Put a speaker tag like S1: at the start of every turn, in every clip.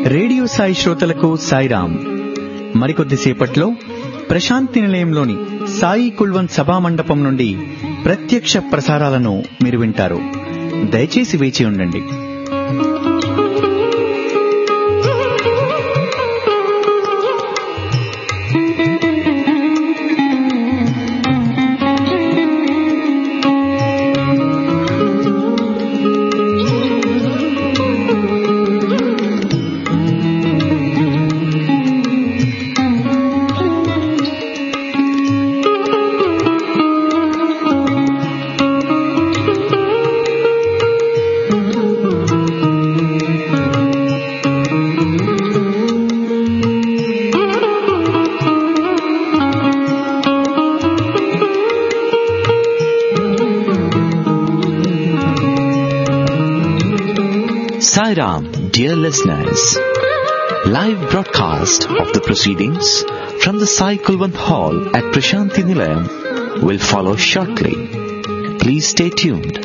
S1: Radio Sai శ్రోతలకు సాయిరాం. మరికొద్దిసేపట్లో ప్రశాంతి నిలయంలోని సాయి కుల్వన్ సభా మండపం నుండి ప్రత్యక్ష ప్రసారాలను మీరు వింటారు. దయచేసి వేచి ఉండండి.
S2: Sairam, dear listeners, live broadcast of the proceedings from the Sai Kulwant Hall at Prashanti Nilayam will follow shortly. Please stay tuned.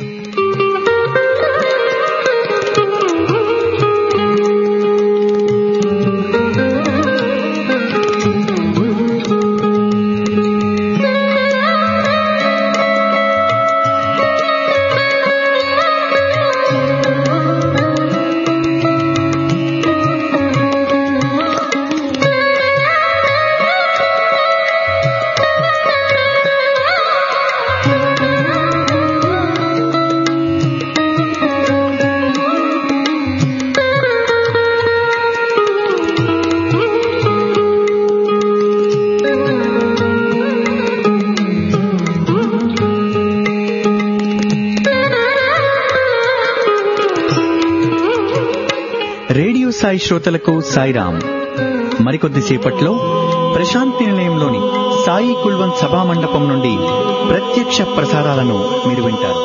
S1: Radio Sai శ్రోతలకు సాయిరాం. మరికొద్దిసేపట్లో ప్రశాంతి నిలయంలోని సాయి కుల్వన్ సభా మండపం నుండి ప్రత్యక్ష ప్రసారాలను మీరు వింటారు.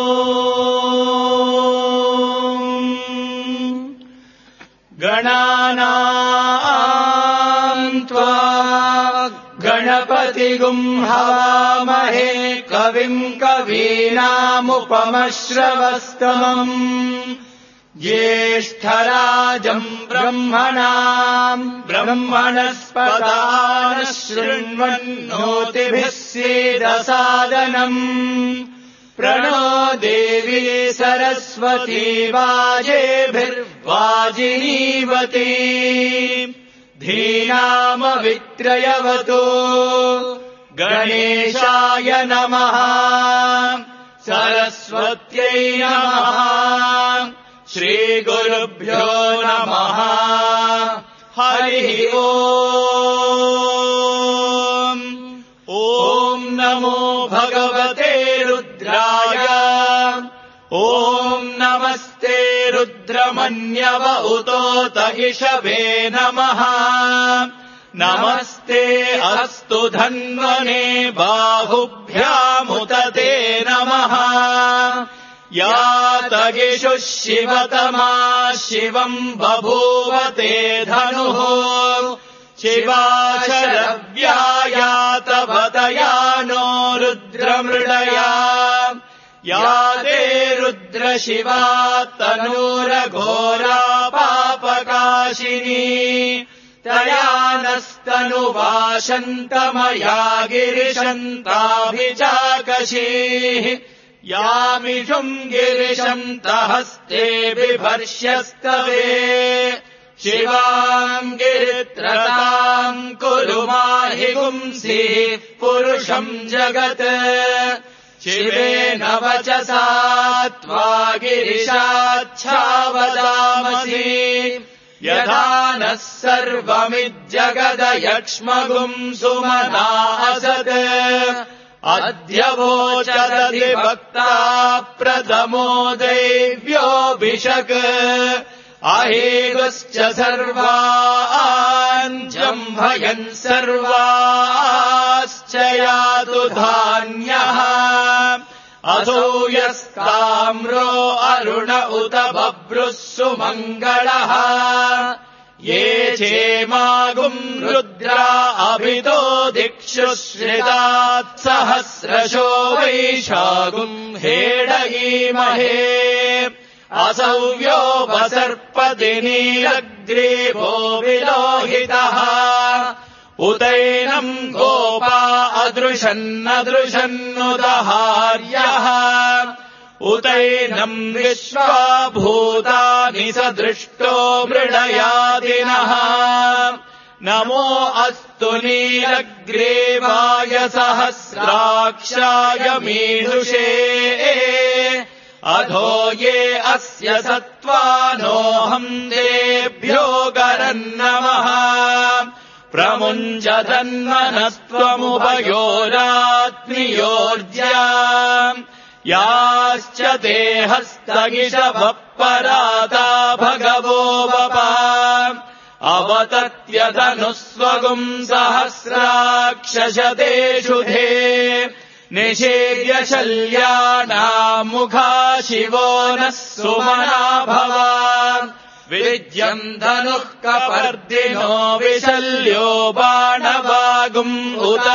S3: గణానాం త్వా గణపతిగుం హవామహే కవిం కవీనాముపమశ్రవస్తమం జ్యేష్ఠరాజం బ్రహ్మణాం బ్రహ్మణస్పదాన శృణ్వన్నోతిభిः सीदसादनम् प्रणो देवी सरस्वती वाजेभिर्वाजिनीवती धीनामवित्रयवतु गणेशाय नमः सरस्वत्यै नमः श्रीगुरुभ्यो नमः हरिः ओम्. ॐ नमो भगवते रुद्राय ॐ नमस्ते रुद्रमन्यव उतोत इषवे नमः नमस्ते अस्तु धन्वने बाहुभ्यामुत ते नमः या तगिषु शिवतमा शिवम् बभूव ते धनुः शिवाशरव्यायात भतया नो रुद्रमृडया या ते रुद्रशिवा तनूरघोरा पापकाशिनी तया नस्तनुवाशन्तमया गिरिशन्ताभिचाकशीः यामिषुम् गिरिशन्तहस्ते बिभर्ष्यस्तवे शिवाम् गिरित्रताम् कुरु माहि पुंसिः पुरुषम् जगत् शिवेन वचसा त्वा गिरिशाच्छावदामसि यथा नः सर्वमिज्जगदयक्ष्मगुम् सुमना असत् अद्य वोचदधिभक्ता प्रथमो दैव्योऽभिषक् अहेगश्च सर्वान् जम्भयन् सर्वाश्च यातु धान्यः असौ यस्ताम्रो अरुण उत बभ्रुः सुमङ्गलः ये चेमागुम् रुद्रा अभितो दिक्षु श्रितात् सहस्रशो वैशागुम् हेडयीमहे असव्योपसर्पति नीलग्रीवो विलोहितः उतैनम् गोपा अदृशन्नदृशन्नुदहार्यः उतैनम् विश्वाभूतानि सदृष्टो मृडयादिनः नमो अस्तु नीलग्रीवाय सहस्राक्षाय मीदुषे अधो ये अस्य सत्त्वानोऽहम् तेभ्यो गरन्नमः प्रमुञ्चधन्मनस्त्वमुभयोरात्मियोर्ज्या याश्च ते हस्तगिषभः पराता भगवो वपा अवतत्यधनुस्वगुम् सहस्राक्षशतेषु धे निषेव्य शल्यानाम् मुखा शिवो नः सुमना भवा विद्यम् धनुः कपर्दिनो विशल्यो बाणवागुम् उत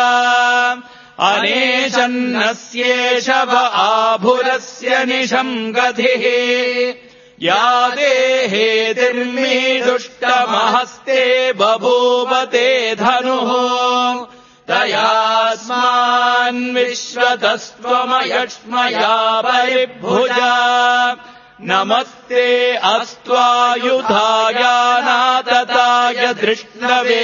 S3: अनेशन्नस्येषव आभुरस्य निशम् गतिः या देहेतिर्मीदुष्टमहस्ते बभूवते धनुः तयास्मान्विश्वतस्त्वमयक्ष्मया परिभुजा नमस्ते अस्त्वायुधायानातताय धृष्णवे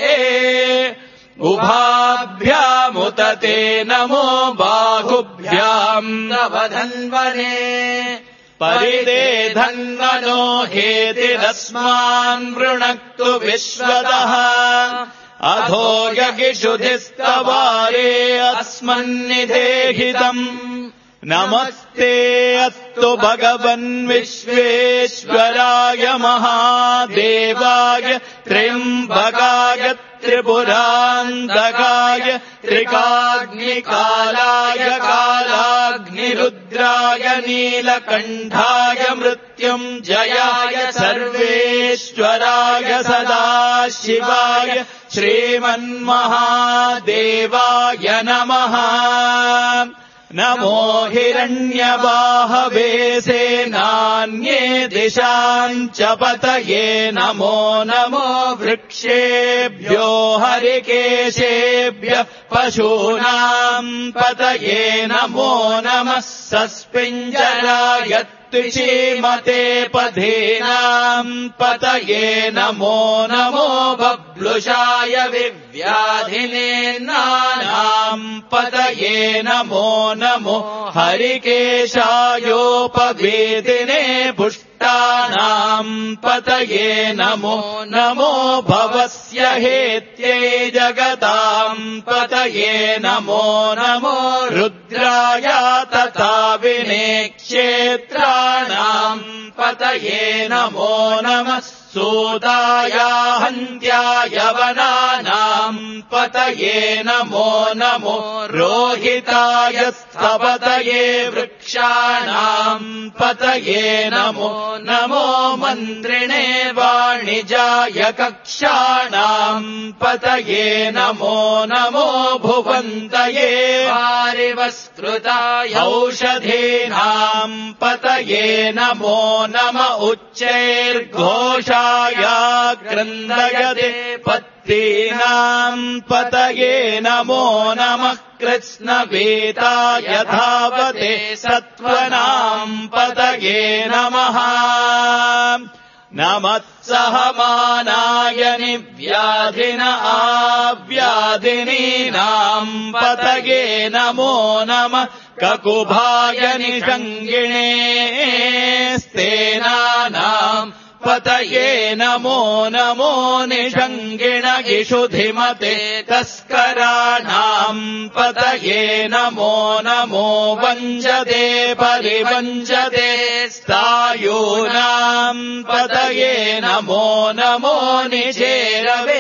S3: उभाभ्यामुत ते नमो बाहुभ्याम् तव धन्वने परिदे धन्वनो हेतिरस्मान् वृणक्तु विश्वतः अधो यगिषुधिस्तवारे अस्मन्निधेहितम् नमस्ते अस्तु भगवन् विश्वेश्वराय महादेवाय त्र्यम्बकाय त्रिपुरान्तकाय त्रिकाग्निकालाय कालाग्निरुद्राय नीलकण्ठाय मृत्युञ्जयाय सर्वेश्वराय सदाशिवाय श्रीमन्महादेवाय नमः नमो हिरण्यबाहवे सेनान्ये दिशाम् च पतये नमो नमो वृक्षेभ्यो हरिकेशेभ्यः पशूनाम् पतये नमो नमः सस्पिञ्जराय त्विषीमते पधीनाम् पतये नमो नमो बब्लुषाय विव्याधिने नानाम् पतये नमो नमो हरिकेशायोपवेदिने पुष्टानाम् पतये नमो नमो भवस्य हेत्यै जगताम् पतये नमो नमो रुद्राय तथा विनेक्षेत्राणाम् पतये नमो नमः सूताय हन्त्याय वनानाम् पतये नमो नमो रोहिताय स्थपतये वृक्षाणाम् पतये नमो नमो मन्त्रिणे वाणिजाय कक्षाणाम् पतये नमो नमो भुवन्तये वारिवस्कृताय औषधीनाम् पतये नमो नम उच्चैर्घोषाय क्रन्दयते पत्तीनाम् पतये नमो नमः कृत्स्नवेताय धावते सत्त्वनाम् पतये नमः नमत्सहमानाय निव्याधिन आव्याधिनीनाम् पतये नमो नमः ककुभाय निषङ्गिणे स्तेनानाम् पतये नमो नमो निषङ्गिण इषुधिमते तस्कराणाम् पतये नमो नमो वञ्जते परिवञ्जते स्थायूनाम् पतये नमो नमो निचेरवे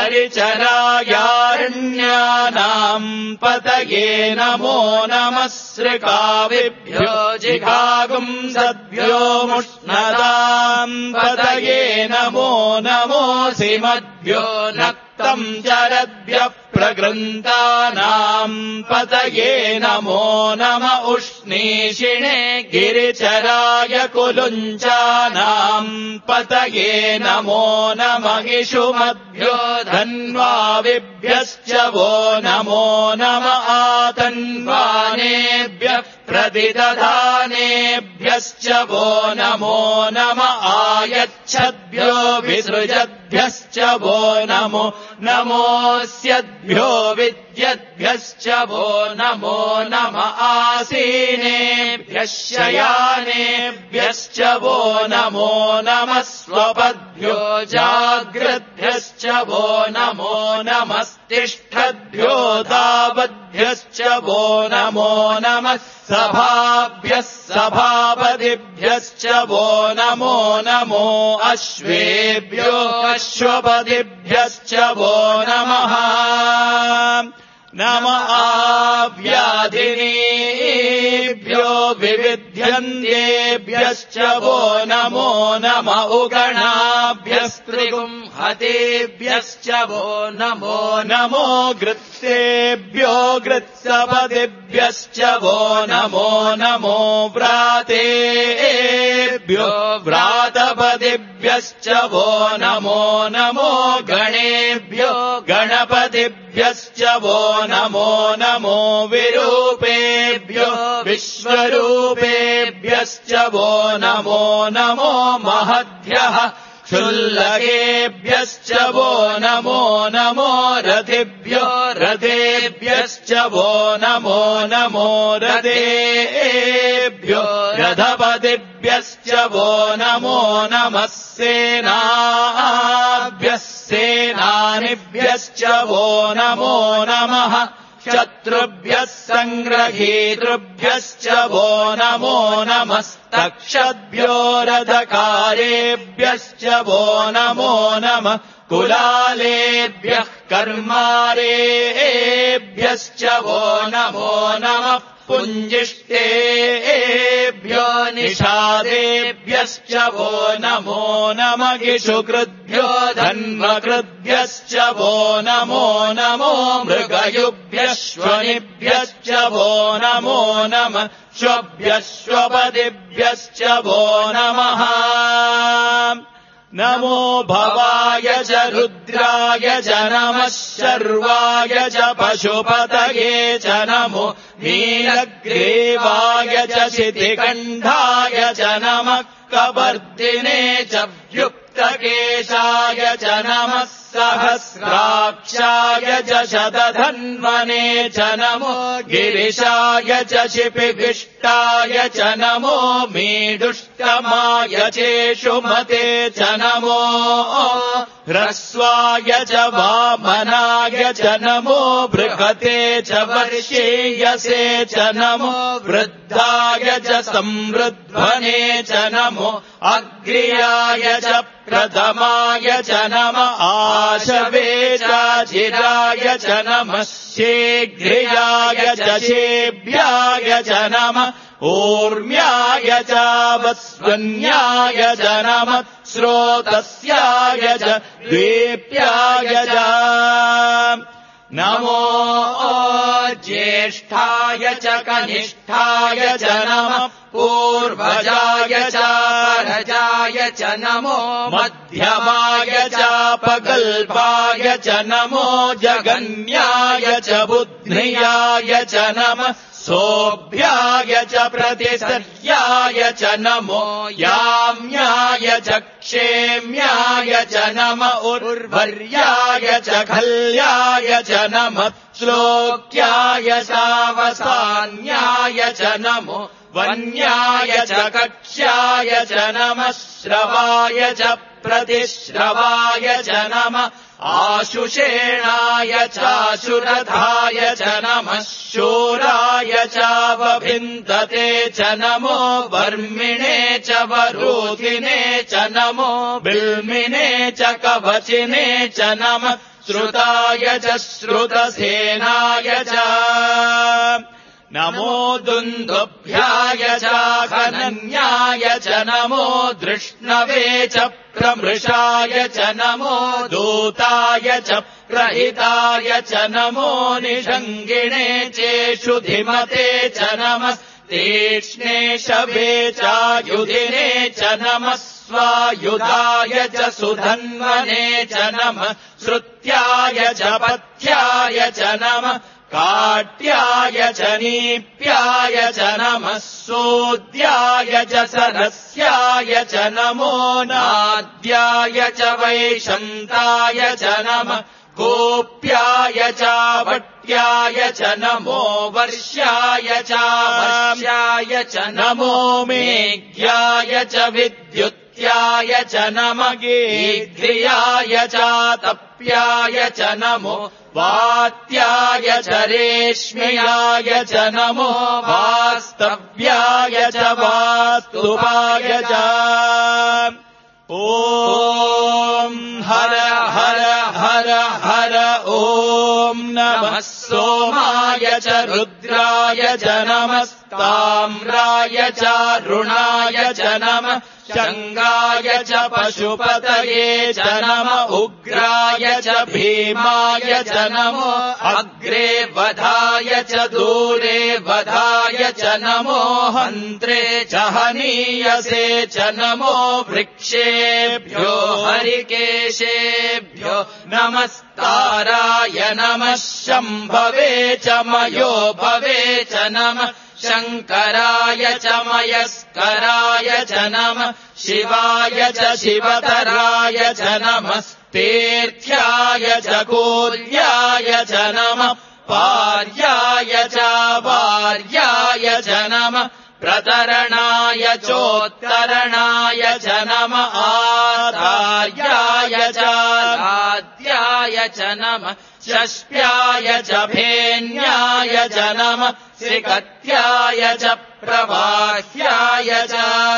S3: परिचरायारण्यानाम् पतये नमो नमः श्रिकाविभ्यो जिघागुम् सद्भ्यो मुष्णदाम् पतये नमो नमो सिमद्भ्यो नक्तम् जरद्भ्यः प्रगृन्तानाम् पतये नमो नम उष्णीषिणे गिरिचराय कुलुञ्चानाम् पतये नमो नम इषुमभ्यो धन्वाविभ्यश्च वो नमो नम आतन्वानेभ्यः प्रतिदधानेभ्यश्च वो नमो नम आयच्छद्भ्यो विसृजद्भ्यश्च वो नमो नमोऽस्यद्भ्यो विद्यद्भ्यश्च वो नमो नम आसीनेभ्यः शयानेभ्यश्च वो नमो नमः स्वपद्भ्यो जाग्रद्भ्यश्च वो नमो नमस्तिष्ठद्भ्यो तावद्भ्यश्च वो नमो नमः सभाभ्यः सभापतिभ्यश्च वो नमो नमो अश्वेभ्यो अश्वपतिभ्यश्च वो नमः नम आव्याधिनीभ्यो विविध्यन्तेभ्यश्च वो नमो नम उगणाभ्यस्त्रिगुंहतेभ्यश्च वो नमो नमो गृत्सेभ्यो गृत्सपतिभ्यश्च वो नमो नमो व्रातेभ्यो व्रातपतिभ्यश्च वो नमो नमो गणेभ्यो गणपतिभ्यश्च वो नमो नमो विरूपेभ्यो विश्वरूपेभ्यश्च वो नमो नमो महद्भ्यः क्षुल्लकेभ्यश्च वो नमो नमो रथेभ्यो रथेभ्यश्च वो नमो नमो रथेभ्यो रथपतिभ्यश्च वो नमो नमः सेनाभ्यः सेनानिभ्यश्च वो नमो नमः शत्रुभ्यः सङ्ग्रहीतृभ्यश्च वो नमो नमस्तक्षद्भ्यो रथकारेभ्यश्च वो नमो नमः कुलालेभ्यः कर्मारेभ्यश्च वो नमो नमः पुञ्जिष्टेभ्यो निषादेभ्यश्च वो नमो नमः इषुकृद्भ्यो धन्वकृद्भ्यश्च वो नमो नमो मृगयुभ्यश्वनिभ्यश्च वो नमो नमः श्वभ्यश्वपतिभ्यश्च वो नमः नमो भवाय च रुद्राय च नमः शर्वाय च पशुपतये च नमो नीलग्रीवाय च शितिकण्ठाय च नमः कवर्दिने च व्युक्तकेशाय च नमः सहस्राक्षाय च शतधन्वने च नमो गिरिशाय च शिपिविष्टाय च नमो मीडुष्टमाय चेषुमते च नमो ह्रस्वाय च वामनाय च नमो बृहते च वर्षीयसे च नमो वृद्धाय च संवृध्वने च नमो अग्र्याय च प्रथमाय च नम आशवे चाचिराय च नमः शीघ्रियाय च शेभ्याय च नमः ऊर्म्याय च वस्वन्याय च नमः स्रोतस्याय च द्वीप्याय च नमो ज्येष्ठाय च कनिष्ठाय च नमः पूर्वजाय च रजाय च नमो मध्यमाय च पकल्पाय च नमो जगन्याय च बुद्ध्याय च नमः सोऽभ्याय च प्रतिसर्याय च नमो याम्याय च क्षेम्याय च नम उर्वर्याय च खल्याय च नमः श्लोक्याय चावसान्याय च नमो वन्याय च कक्ष्याय च नमः श्रवाय च प्रतिश्रवाय च नमः आशुषेणाय चाशुरथाय च नमः शूराय चावभिन्दते च नमो वर्मिणे च वरूथिने च नमो बिल्मिने च कवचिने च नमः श्रुताय च श्रुतसेनाय च नमो दुन्दुभ्याय चाहनन्याय च नमो दृष्णवे च प्रमृषाय च नमो दूताय च प्रहिताय च नमो निषङ्गिणे चेषुधिमते च नमः तीक्ष्णे शवे चायुधिने च नमः स्वायुधाय च सुधन्वने च नमः श्रुत्याय च पथ्याय च नमः काट्याय च नीप्याय च नमः सोद्याय च सरस्याय च नमो नाद्याय च वैशन्ताय च नमः गोप्याय च वट्याय च नमो वर्ष्याय च वर्ष्याय च नमो मेघ्याय च विद्युत्याय च नमः गीध्याय च तप्याय च नमो वात्याय च रेश्म्याय च नमो वास्तव्याय च वास्तुपाय च ॐ हर हर हर हर ॐ नमः सोमाय च रुद्राय च नमस्ताम्राय च रुणाय च नमः शङ्गाय च पशुपतये च नम उग्राय च भीमाय च नमो अग्रे वधाय च दूरे वधाय च नमो हन्त्रे च हनीयसे च नमो वृक्षेभ्यो हरिकेशेभ्यो नमस्ताराय नमः शम्भवे च मयो भवे च नमः शङ्कराय च मयस्कराय च नमः शिवाय च शिवतराय च नमः तीर्थ्याय च कूल्याय च नमः पार्याय च वार्याय च नमः प्रतरणाय चोत्तरणाय च नमः आधार्याय च आद्याय च नमः षष्ट्याय च भेन्याय च नमः सिकत्याय च प्रवाह्याय च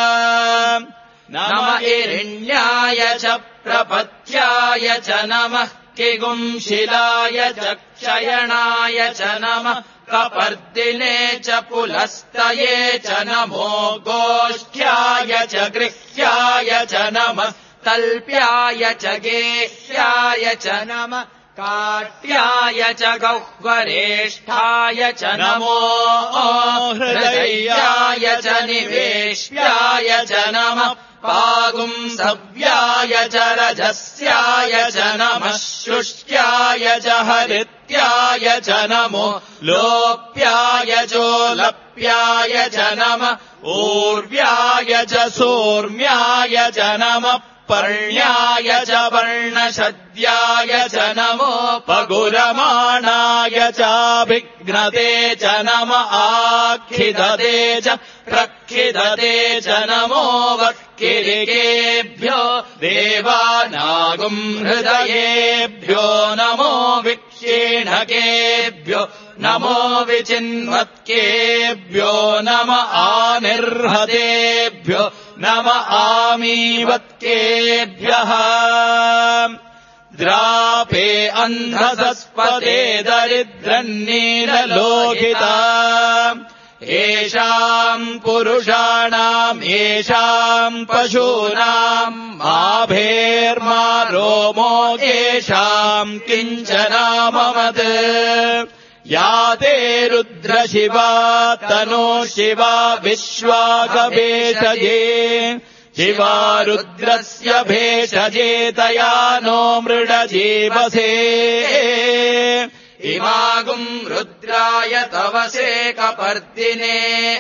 S3: नमः हिरण्याय च प्रपथ्याय च नमः किगुंशिलाय च क्षयणाय च नमः कपर्दिने च पुलस्तये च नमो गोष्ठ्याय च गृह्याय च नमः तल्प्याय च गेह्याय च नमः काट्याय च गह्वरेष्ठाय च नमो हृदयाय च निवेश्याय च नमः पागुंसव्याय च रजस्याय च नमः शुष्क्याय च हरित्याय च नमो लोप्याय चोलप्याय च नमः ऊर्व्याय च सोर्म्याय च नमः पर्ण्याय च वर्णशद्याय च नमो पगुरमाणाय चाभिघ्नते च नम आखिदते च प्रखिदते च नमो वक्किरिकेभ्यो देवानागुम् हृदयेभ्यो नमो विक्षीणकेभ्यो नमो विचिन्वत्केभ्यो नम आनिर्हतेभ्यो नम आमीवत्केभ्यः द्रापे अन्धसस्पदे दरिद्रन्नीललोहिता येषाम् पुरुषाणाम् येषाम् पशूनाम् माभेर्मा रोमो येषाम् किञ्चनाममत् या ते रुद्रशिवा तनो शिवा विश्वाकभेषजे शिवा रुद्रस्य भेषजे तया नो मृडजीवसे इमागुम् रुद्राय तवसे कपर्दिने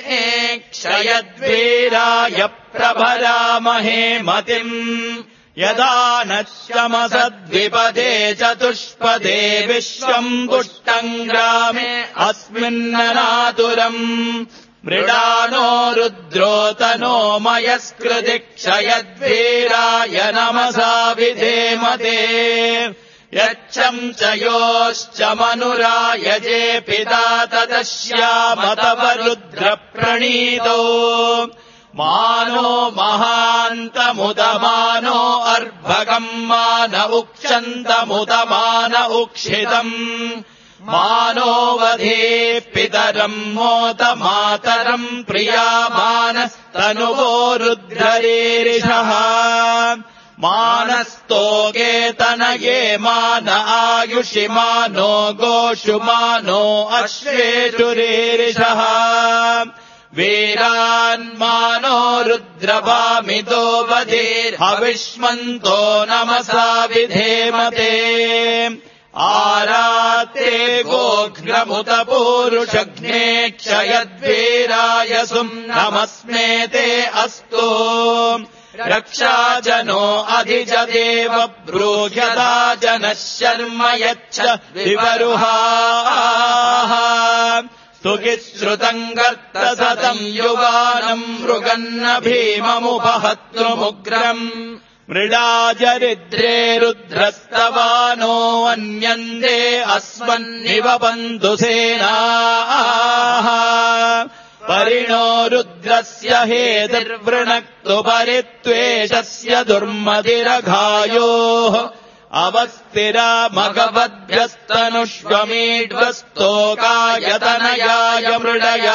S3: क्षयद्वीराय प्रभरामहे मतिम् यदा नश्यमसद्विपदे चतुष्पदे विश्वम् पुष्टम् ग्रामे अस्मिन्ननातुरम् मृडानो रुद्रोतनो मयस्कृति क्षयद्वीराय नमसा विधेमते यच्छम् च योश्च मनुरायजे पिता तदश्याम तव रुद्रप्रणीतो मानो महान्तमुदमानो अर्भगम् मान उक्षन्तमुदमान उक्षितम् मानोवधे पितरम् मोत मातरम् प्रियामानस्तनुवो रुद्ररीरिषः मानस्तोगे तनये मान आयुषि मानो गोषु मानो अश्वेषुरीरिषः वीरान्मानो रुद्रभामितो वधीर्हविष्मन्तो नमसा विधेमते आराते गोघ्नमुत पूरुषघ्ने क्षयद्वीराय सुम्नमस्मेते अस्तु रक्षाजनो अधिजदेव ब्रूह्यता जनः शर्म यच्छ विवरुहाः स्तुतिश्रुतम् गर्तसतम् युवानम् मृगन्न भीममुपहत्तुमुग्रम् मृडाजरिद्रे रुद्रस्तवानो अन्यन्दे अस्मन्निव बन्धुसेनाः परिणो रुद्रस्य हेतिर्वृणक्तु परित्वेषस्य दुर्मतिरघायोः अवस्थिरा मघवद्भ्यस्तनुष्वमीड्वस्तोकायतनयाय मृडया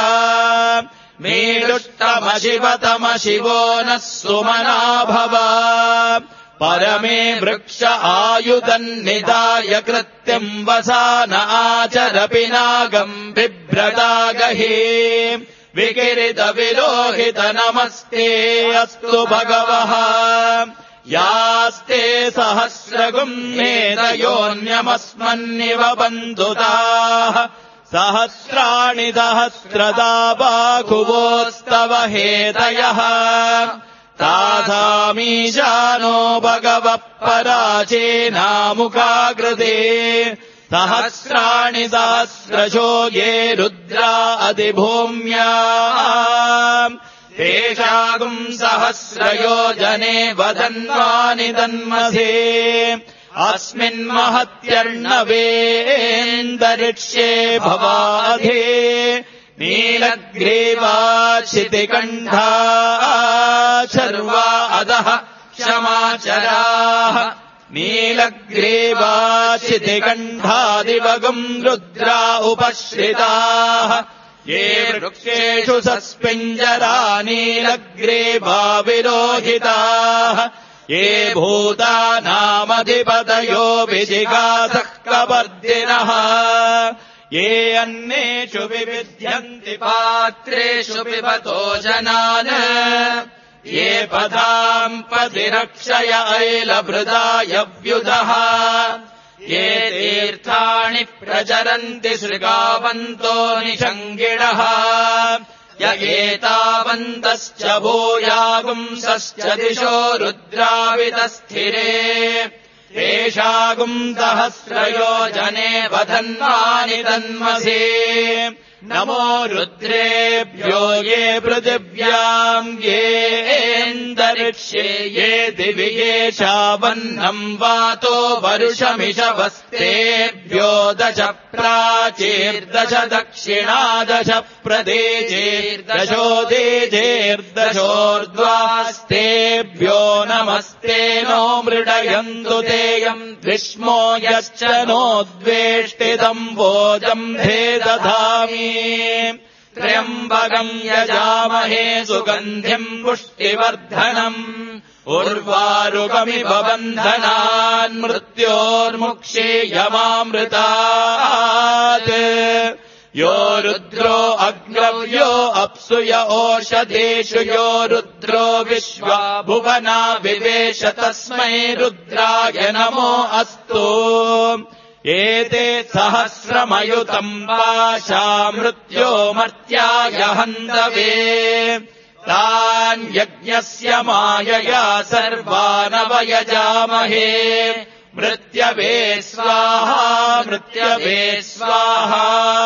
S3: मीडुष्टमशिवतमशिवो नः सुमना भव परमे वृक्ष आयुधन्निदाय कृत्यम् वसान आचरपिनागम् बिभ्रदागहि विकिरितविलोहित नमस्ते अस्तु भगवः यास्ते सहस्रगुम्नेतयोऽन्यमस्मन्निव बन्धुताः सहस्राणि सहस्रदा बाहुवोस्तव हेतयः तासामीशानो भगवः पराचेनामुखाकृते सहस्राणि सहस्रशो ये रुद्रा अधिभूम्या तेषागुम् सहस्रयोजने वदन्वानि तन्मसे अस्मिन्महत्यर्णवेन्दरिक्ष्ये भवाधे नीलग्रीवाक्षितिकण्ठा शर्वा अधः क्षमाचराः नीलग्रीवाक्षितिकण्ठादिवगुम् रुद्रा उपश्रिताः ये वृक्षेषु सस्पिञ्जरा नीलग्रीवा विरोहिताः ये भूतानामधिपतयो विजिगासः कवर्दिनः ये अन्नेषु विविध्यन्ति पात्रेषु पिबतो जनान् ये पदाम् पतिरक्षय ऐलभृदाय व्युदः ये तीर्थाणि प्रचरन्ति शृगावन्तो निषङ्गिणः य एतावन्तश्च भूयागुंसश्च दिशो रुद्रावितस्थिरे तेषागुम् सहस्रयोजने वधन्वानि तन्मसे नमो रुद्रेभ्यो ये पृथिव्याम् येऽन्तरिक्षे ये दिवि येषावन्नम् वातो वरुषमिषवस्तेभ्यो दश प्राचीर्दश दक्षिणादश प्रदेचेर्दशोदेचेर्दशोर्ध्वास्तेभ्यो नमस्ते नो मृडयन्तु तेयम् विष्मो यश्च नोद्वेष्टितम् भोजम् धे दधामि त्र्यम्बकम् यजामहे सुगन्धिम् पुष्टिवर्धनम् उर्वारुकमिव बन्धनान् मृत्योर्मुक्षीयमामृतात् यो रुद्रो अग्रव्यो अप्सुय ओषधेषु यो रुद्रो विश्वा भुवना विवेश तस्मै रुद्राय नमो अस्तु एते सहस्रमयुतम् पाशा मृत्यो मर्त्याय हन्तवे तान् यज्ञस्य मायया सर्वानवयजामहे मृत्यवे स्वाहा मृत्यवे स्वाहा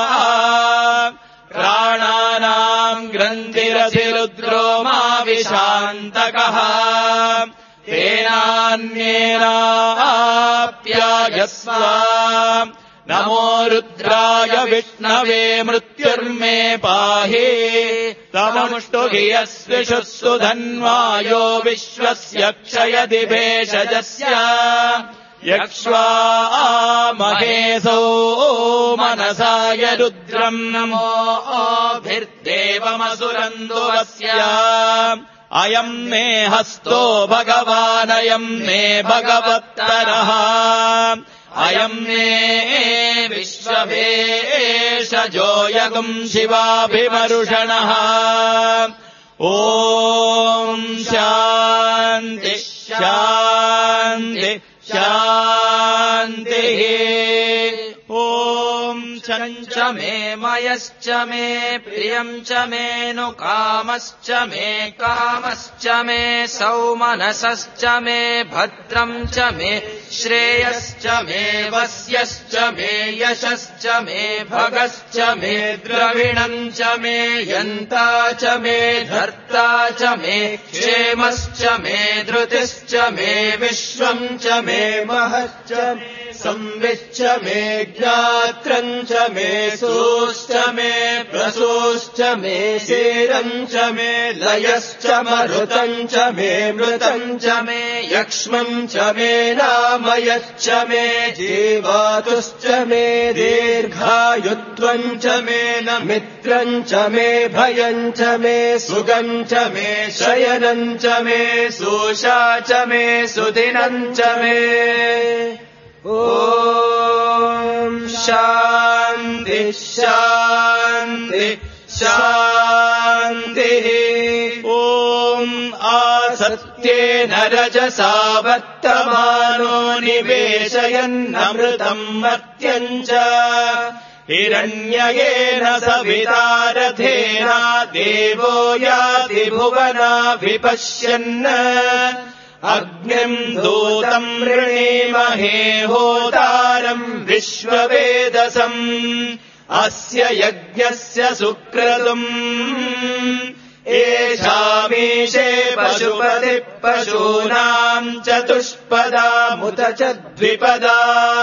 S3: प्राणानाम् ग्रन्थिरधिरुद्रो मा विशान्तकः तेनान्येनाप्यायस्व नमो रुद्राय विष्णवे मृत्युर्मे पाहि तममुष्टुहि यस्विषुः धन्वायो विश्वस्य क्षयदि भेषजस्य यक्ष्वामहेसो मनसाय रुद्रम् नमोभिर्देवमसुरन्दुवस्य अयम् मे हस्तो भगवानयम् मे भगवत्तरः अयम् मे विश्वभेषजोऽयगुम् शिवाभिमरुषणः ॐ शान्ति शान्ति शान्तिः ॐ चञ्च मे मयश्च मे प्रियम् च मेऽनुकामश्च मे कामश्च मे सौमनसश्च मे भद्रम् च मे श्रेयश्च मे वस्यश्च मे यशश्च मे भगश्च मे द्रविणम् च मे यन्ता च मे धर्ता च मे क्षेमश्च मे धृतिश्च मे विश्वम् च मे महश्च मे संविच्च मे ज्ञात्रम् च मे सूश्च मे प्रसूश्च मे शीरम् च मे लयश्च मरुतम् च मे मृतम् च मे यक्ष्मम् च मे नामयश्च मे जीवातुश्च मे दीर्घायुत्वम् च मे न मित्रम् च मे भयम् च मे सुगम् च मे शयनम् च मे सूषा च मे सुदिनम् च मे ॐ शान्ति शान्ति शान्तिः ॐ आसत्येन रजसा वर्तमानो निवेशयन्नमृतम् मर्त्यम् च हिरण्ययेन सविता रथेन देवो याति भुवना विपश्यन् अग्निम् दूतम् वृणीमहे होतारम् विश्ववेदसम् अस्य यज्ञस्य सुक्रतुम् एषामीशे पशुपतिः पशूनाम् चतुष्पदामुत च द्विपदा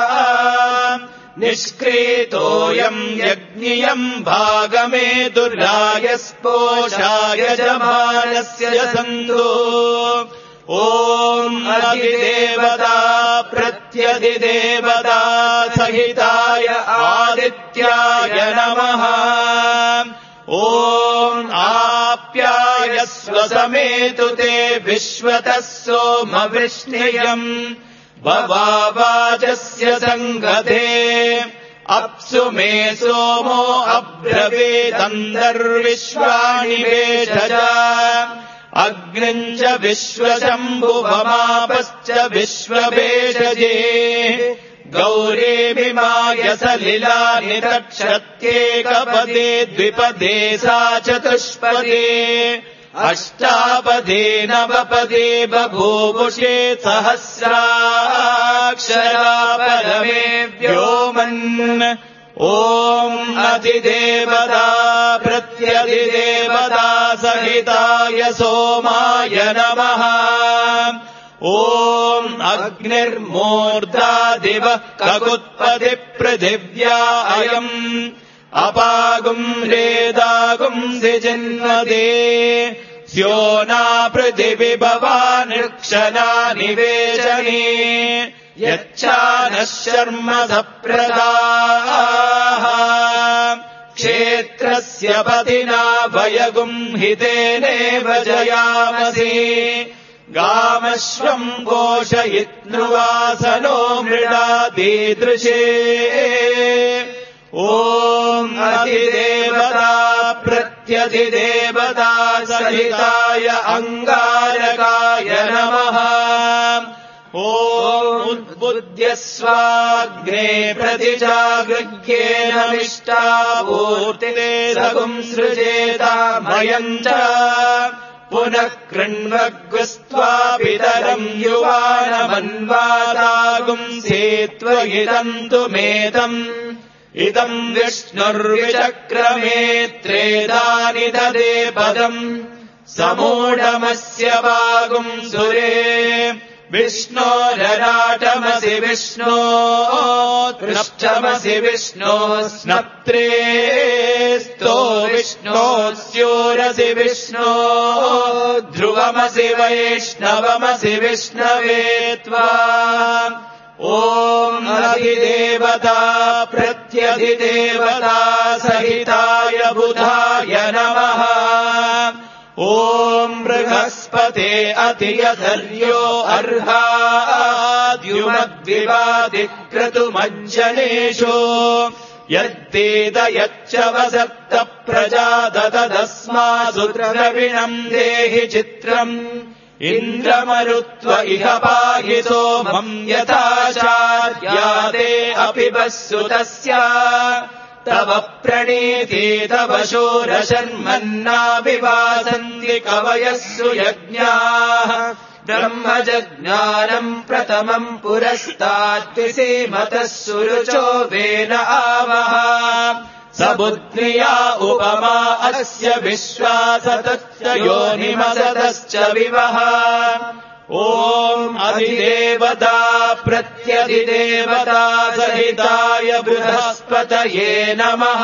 S3: निष्क्रीतोऽयम् यज्ञियम् भागमे दुर्रायस्पोषाय जमानस्य सन्तो ॐ अधिदेवता प्रत्यधिदेवता सहिताय आदित्याय नमः ॐ आप्यायस्व समेतु ते विश्वतः सोमवृष्णियम् भवावाचस्य सङ्गते अप्सु मे सोमो अब्रवीदन्तर्विश्वाणि वेषज अग्निम् च विश्वशम्भुवमापश्च विश्वभेषजे गौरीमिमाय सलिला निरक्षत्येकपदे द्विपदे सा चतुष्पदे अष्टापदे नवपदे बभूवुषे सहस्राक्षरा परमे व्योमन् ॐ अधिदेवता प्रत्यधिदेवता सहिताय सोमाय नमः ॐ अग्निर्मूर्धा दिवः ककुत्पति पृथिव्या अयम् अपागुम् रेदागुम् दिजिन्वदे स्योना पृथिवि भवानिर्क्षणा निवेशने यच्छानः शर्म सप्रदाः क्षेत्रस्य पतिना वयगुम् हितेनेव जयामसि गामश्वम् घोषयित्नुवासनो मृडादीदृशे ॐ अधिदेवता प्रत्यधिदेवता सहिताय अङ्गारकाय नमः ॐ उद्बुद्ध्य स्वाग्ने प्रतिजागृह्येन मिष्टापूर्तिते सगुम् सृजेतामयम् च पुनः कृण्वग्स्त्वा पितरम् युवानमन्वादागुम् सेत्वगिदम् तु मेदम् इदम् विष्णुर्विचक्रमे त्रेधानि ददे पदम् समूढमस्य वागुम् सुरे विष्णोरराटमसि विष्णो पृष्ठमसि विष्णो स्नप्त्रे स्तो विष्णो स्योरसि विष्णो ध्रुवमसि वैष्णवमसि विष्णवे त्वा ॐ अधिदेवता प्रत्यधिदेवता सहिताय बुधाय नमः। ॐ बृहस्पते अतियधर्यो अर्हाद्युमद्विवादिक्रतुमज्जनेषु यद्वेदयच्च वसक्त प्रजादतदस्मासु द्रविणम् देहि चित्रम् इन्द्रमरुत्व इह पाहि सोमम् यथाचार्यादे अपि वस्सुतस्य तव प्रणीति तव शूरशर्मन्नाभिवासन्ति कवयः सुयज्ञाः ब्रह्मजज्ञानम् प्रथमम् पुरस्ताद्विसीमतः सुरुचो वेन आवह सबुद्ध्रिया उपमा अस्य विश्वासतश्च योनिमसतश्च विवह। ॐ अधिदेवता प्रत्यधिदेवता सहिताय बृहस्पतये नमः।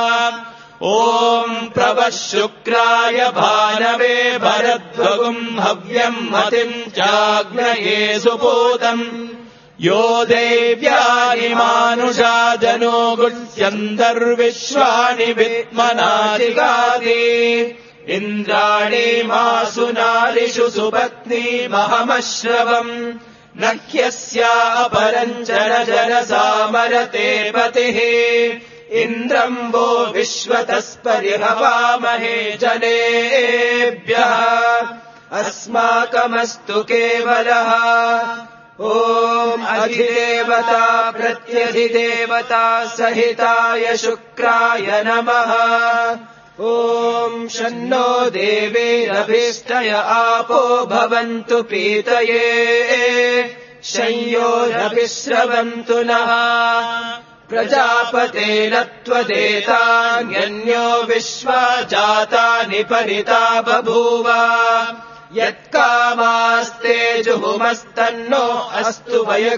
S3: ॐ प्रवः शुक्राय भानवे भरद्वगुम् हव्यम् मतिम् चाग्नये सुपूतम् यो देव्यानि मानुषा जनो गुह्यन्तर्विश्वानि विद्मनाजिगाति इन्द्राणि मासु नारिषु सुपत्नीमहमश्रवम् न ह्यस्या अपरञ्जन जनसामरते पतिः इन्द्रम् वो विश्वतस्परिहवामहे जनेभ्यः अस्माकमस्तु केवलः। ॐ अधिदेवता प्रत्यधिदेवता सहिताय शुक्राय नमः। ॐ शन्नो देवीरभीष्टय आपो भवन्तु पीतये शय्योरभिश्रवन्तु नः प्रजापतेन त्वदेतान्यन्यो विश्वा जातानि परिता बभूव यत्कामास्ते जुहुमस्तन्नो अस्तु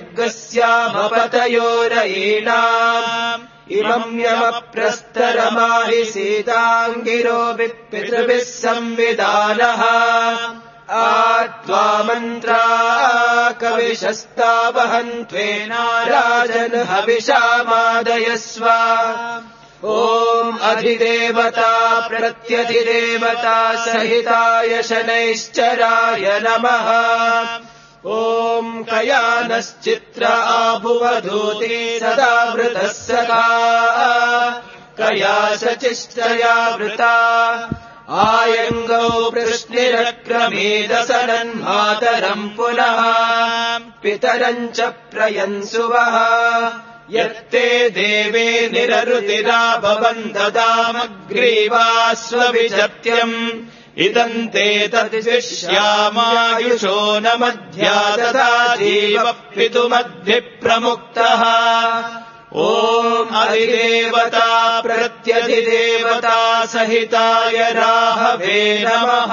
S3: वयग्स्यामपतयोरयीणाम् इमम् यमप्रस्तरमाहि सीताङ्गिरो पितृभिः संविदानः आत्वा मन्त्रा कविशस्तावहन्त्वेना राजन् हविषामादयस्व। ॐ अधिदेवता प्रत्यधिदेवता सहिताय शनैश्चराय नमः। ॐ कयानश्चित्र आभुवधूति सदा वृतः सखा कया शचिष्टया वृता आयङ्गौ वृष्णिरक्रमेदसनन्मातरम् पुनः पितरम् च प्रयन्सुवः यत्ते देवे निररुतिरा भवन् ददामग्रीवास्वविजत्यम् इदम् ते तद्विष्यामायुषो न मध्या ददा जीवः पितुमद्भिः प्रमुक्तः। ॐ अधिदेवता प्रत्यधिदेवता सहिताय राहवे नमः।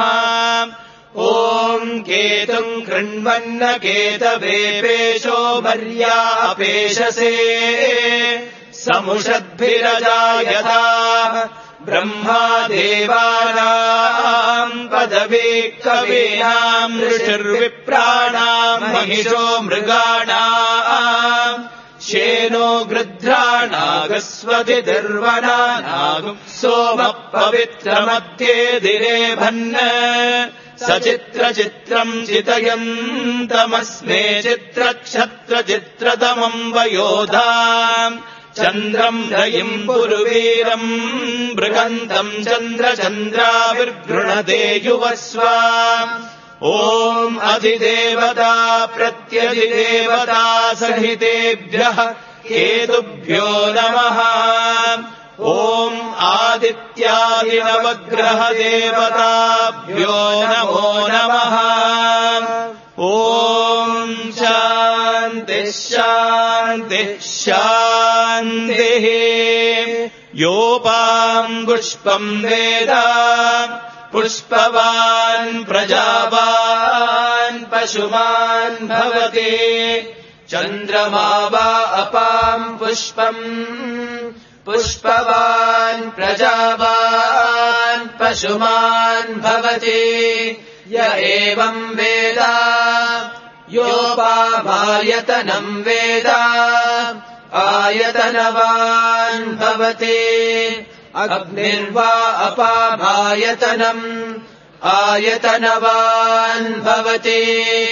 S3: ॐ केतुम् कृण्वन्न केतवे पेशो भर्यापेशसे समुषद्भिरजायता ब्रह्मा देवानाम् पदवी कवीनाम् ऋषिर्विप्राणाम् महिषो मृगाणाम् शेनो गृध्राणागस्वतिर्वनानागुम् सोमः पवित्रमध्ये दिने भन्न सचित्रचित्रम् चितयन्तमस्मे चित्रक्षत्रचित्रतमम् वयोधाम् चन्द्रम् रयिम् पुरुवीरम् मृगन्तम् चन्द्रचन्द्राविर्गृणते युवस्व। ॐ अधिदेवता प्रत्यधिदेवता सहितेभ्यः केतुभ्यो नमः। ॐ आदित्यादिनवग्रहदेवताभ्यो नमो नमः। ॐ शान्तिः शान्तिः शान्तिः। योपाम् पुष्पम् वेद पुष्पवान् प्रजावान् पशुमान् भवति चन्द्रमा वा अपाम् पुष्पम् पुष्पवान् प्रजावान् पशुमान् भवति य एवम् वेद योपामायतनम् वेद आयतनवान् भवति अग्निर्वा अपामायतनम् आयतनवान् भवति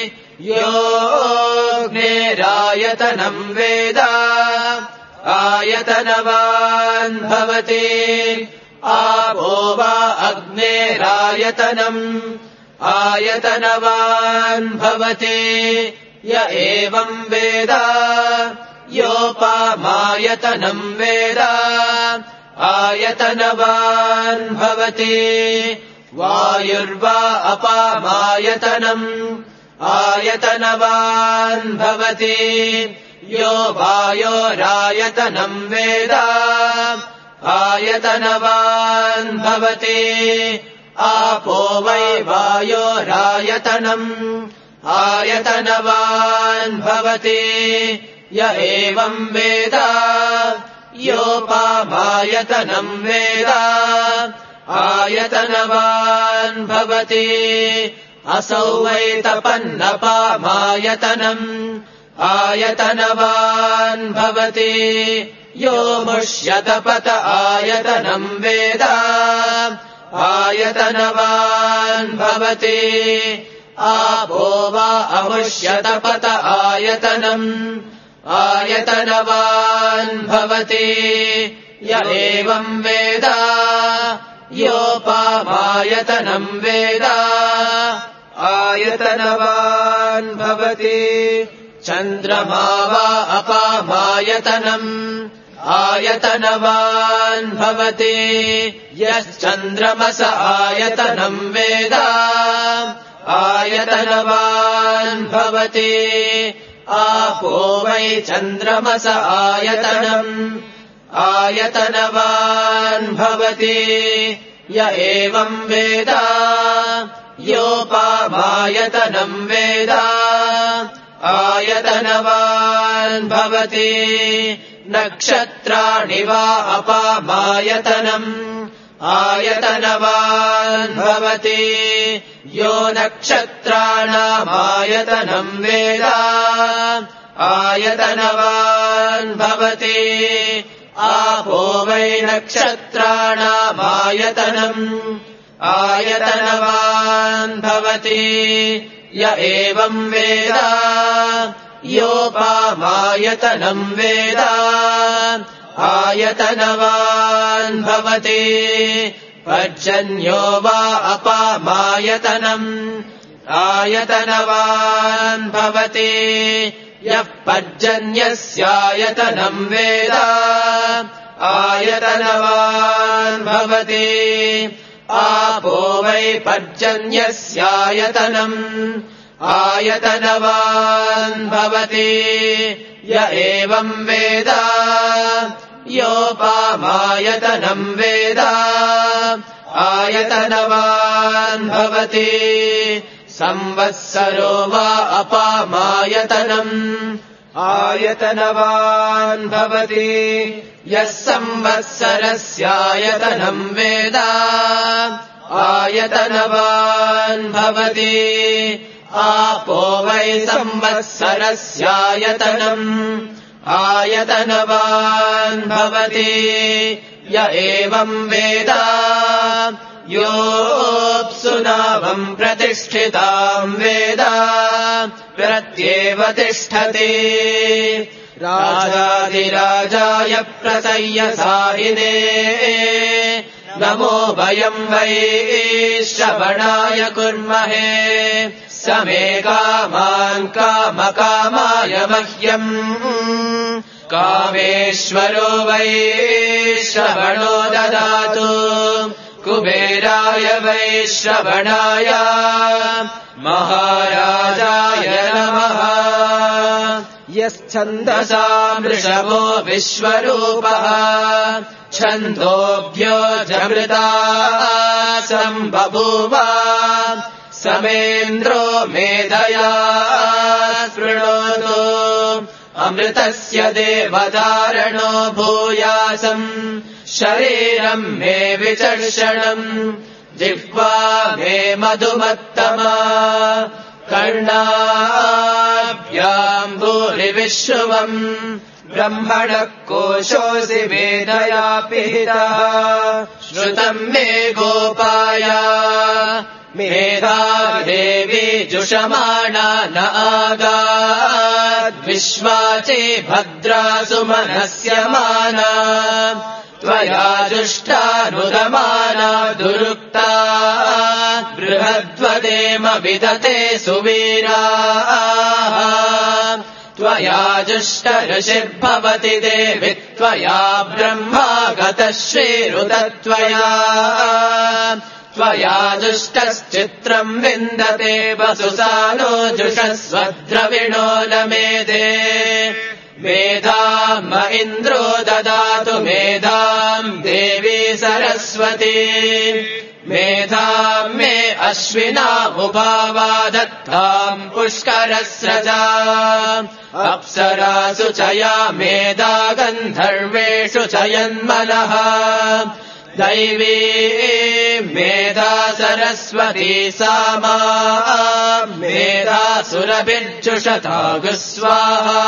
S3: योऽग्निरायतनम् वेद आयतनवान् भवति आपो वा अग्नेरायतनम् आयतनवान् भवति य एवम् वेद योपामायतनम् वेद आयतनवान् भवति वायुर्वा अपामायतनम् आयतनवान् भवति यो वायोरायतनम् वेद आयतनवान् भवति आपो वै वायोरायतनम् आयतनवान् भवति य एवम् वेद योपामायतनम् वेद आयतनवान् भवति असौ वै तपन्नपामायतनम् आयतनवान् भवति यो मुष्यतपत आयतनम् वेद आयतनवान् भवति आपो वा अमुष्यतपत आयतनम् आयतनवान् भवति य एवम् वेद योपामायतनम् वेद आयतनवान् भवति चन्द्रमा वा अपामायतनम् आयतनवान् भवति यश्चन्द्रमस आयतनम् वेद आयतनवान् भवति आपो वै चन्द्रमस आयतनम् आयतनवान् भवति य एवम् वेद योपामायतनम् वेद आयतनवान् भवति नक्षत्राणि वा अपामायतनम् आयतनवान् भवति यो नक्षत्राणामायतनम् वेद आयतनवान् भवति आपो वै नक्षत्राणामायतनम् आयतनवान् भवति य एवम् वेद योपामायतनम् वेद आयतनवान् भवति पर्जन्यो वा अपामायतनम् आयतनवान् भवति यः पर्जन्यस्यायतनम् वेद आयतनवान् भवति आपो वै पर्जन्यस्यायतनम् आयतनवान् भवति य एवम् वेद योपामायतनम् वेद आयतनवान् भवति संवत्सरो वा अपामायतनम् आयतनवान् भवति यः संवत्सरस्यायतनम् वेद आयतनवान् भवति आपो वै संवत्सरस्यायतनम् आयतनवान् भवति य एवम् वेद योऽप्सु नावम् प्रतिष्ठिताम् वेद प्रत्येव तिष्ठति राजाधिराजाय प्रसय्यसायिने नमो वयम् वै श्रवणाय कुर्महे समे कामान् कामकामाय मह्यम् कामेश्वरो वै श्रवणो ददातु कुबेराय वै श्रवणाय महाराजाय नमः यश्छन्दसाम् वृषभो विश्वरूपः छन्दोभ्यो जमृता सम्बभूव समेन्द्रो मेधया शृणोतु अमृतस्य देवधारणो भूयासम् शरीरम् मे विचर्षणम् जिह्वा मे मधुमत्तमा कर्णाभ्याम् भूरिविश्रुवम् ब्रह्मणः कोशोऽसि वेदया पिहितः श्रुतम् मे गोपाय मेधादेवी जुषमाणा न आगाद्विश्वाचे भद्रासु मनस्यमाना त्वया जुष्टानुदमाना दुरुक्ता बृहद्वदेम विदते सुवीराः त्वया जुष्टऋषिर्भवति देवि त्वया ब्रह्मा गतः श्रीरुतत्वया त्वया जुष्टश्चित्रम् विन्दते वसुसानो जुषस्वद्रविणो न मेधे मेधाम् इन्द्रो ददातु मेधाम् देवी सरस्वती मेधाम् मे अश्विनामुपावादत्ताम् पुष्करस्रजा अप्सरासु च या मेधा गन्धर्वेषु च यन्मनः दैवी मेधा सरस्वती सा मा मेधा सुरभिर्जुषतागु स्वाहा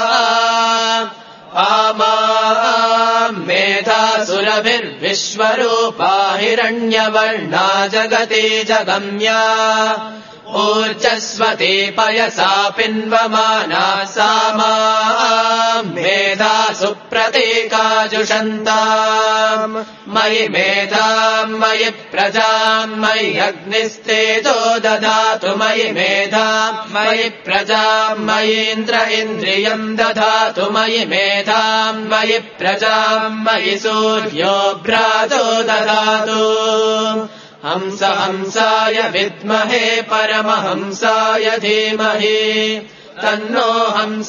S3: आमा मेधा सुरभिर्विश्वरूपा हिरण्यवर्णा जगति जगम्या ऊर्जस्वती पयसा पिन्वमाना सा मा मेधा सुप्रतीका जुषन्ताम् मयि मेधाम् मयि प्रजाम् मयि अग्निस्तेजो ददातु मयि मेधाम् मयि प्रजाम् मयीन्द्र इन्द्रियम् ददातु मयि मेधाम् मयि प्रजाम् मयि सूर्यो भ्रातो ददातु हंस हंसाय विद्महे परमहंसाय धीमहि तन्नो हंस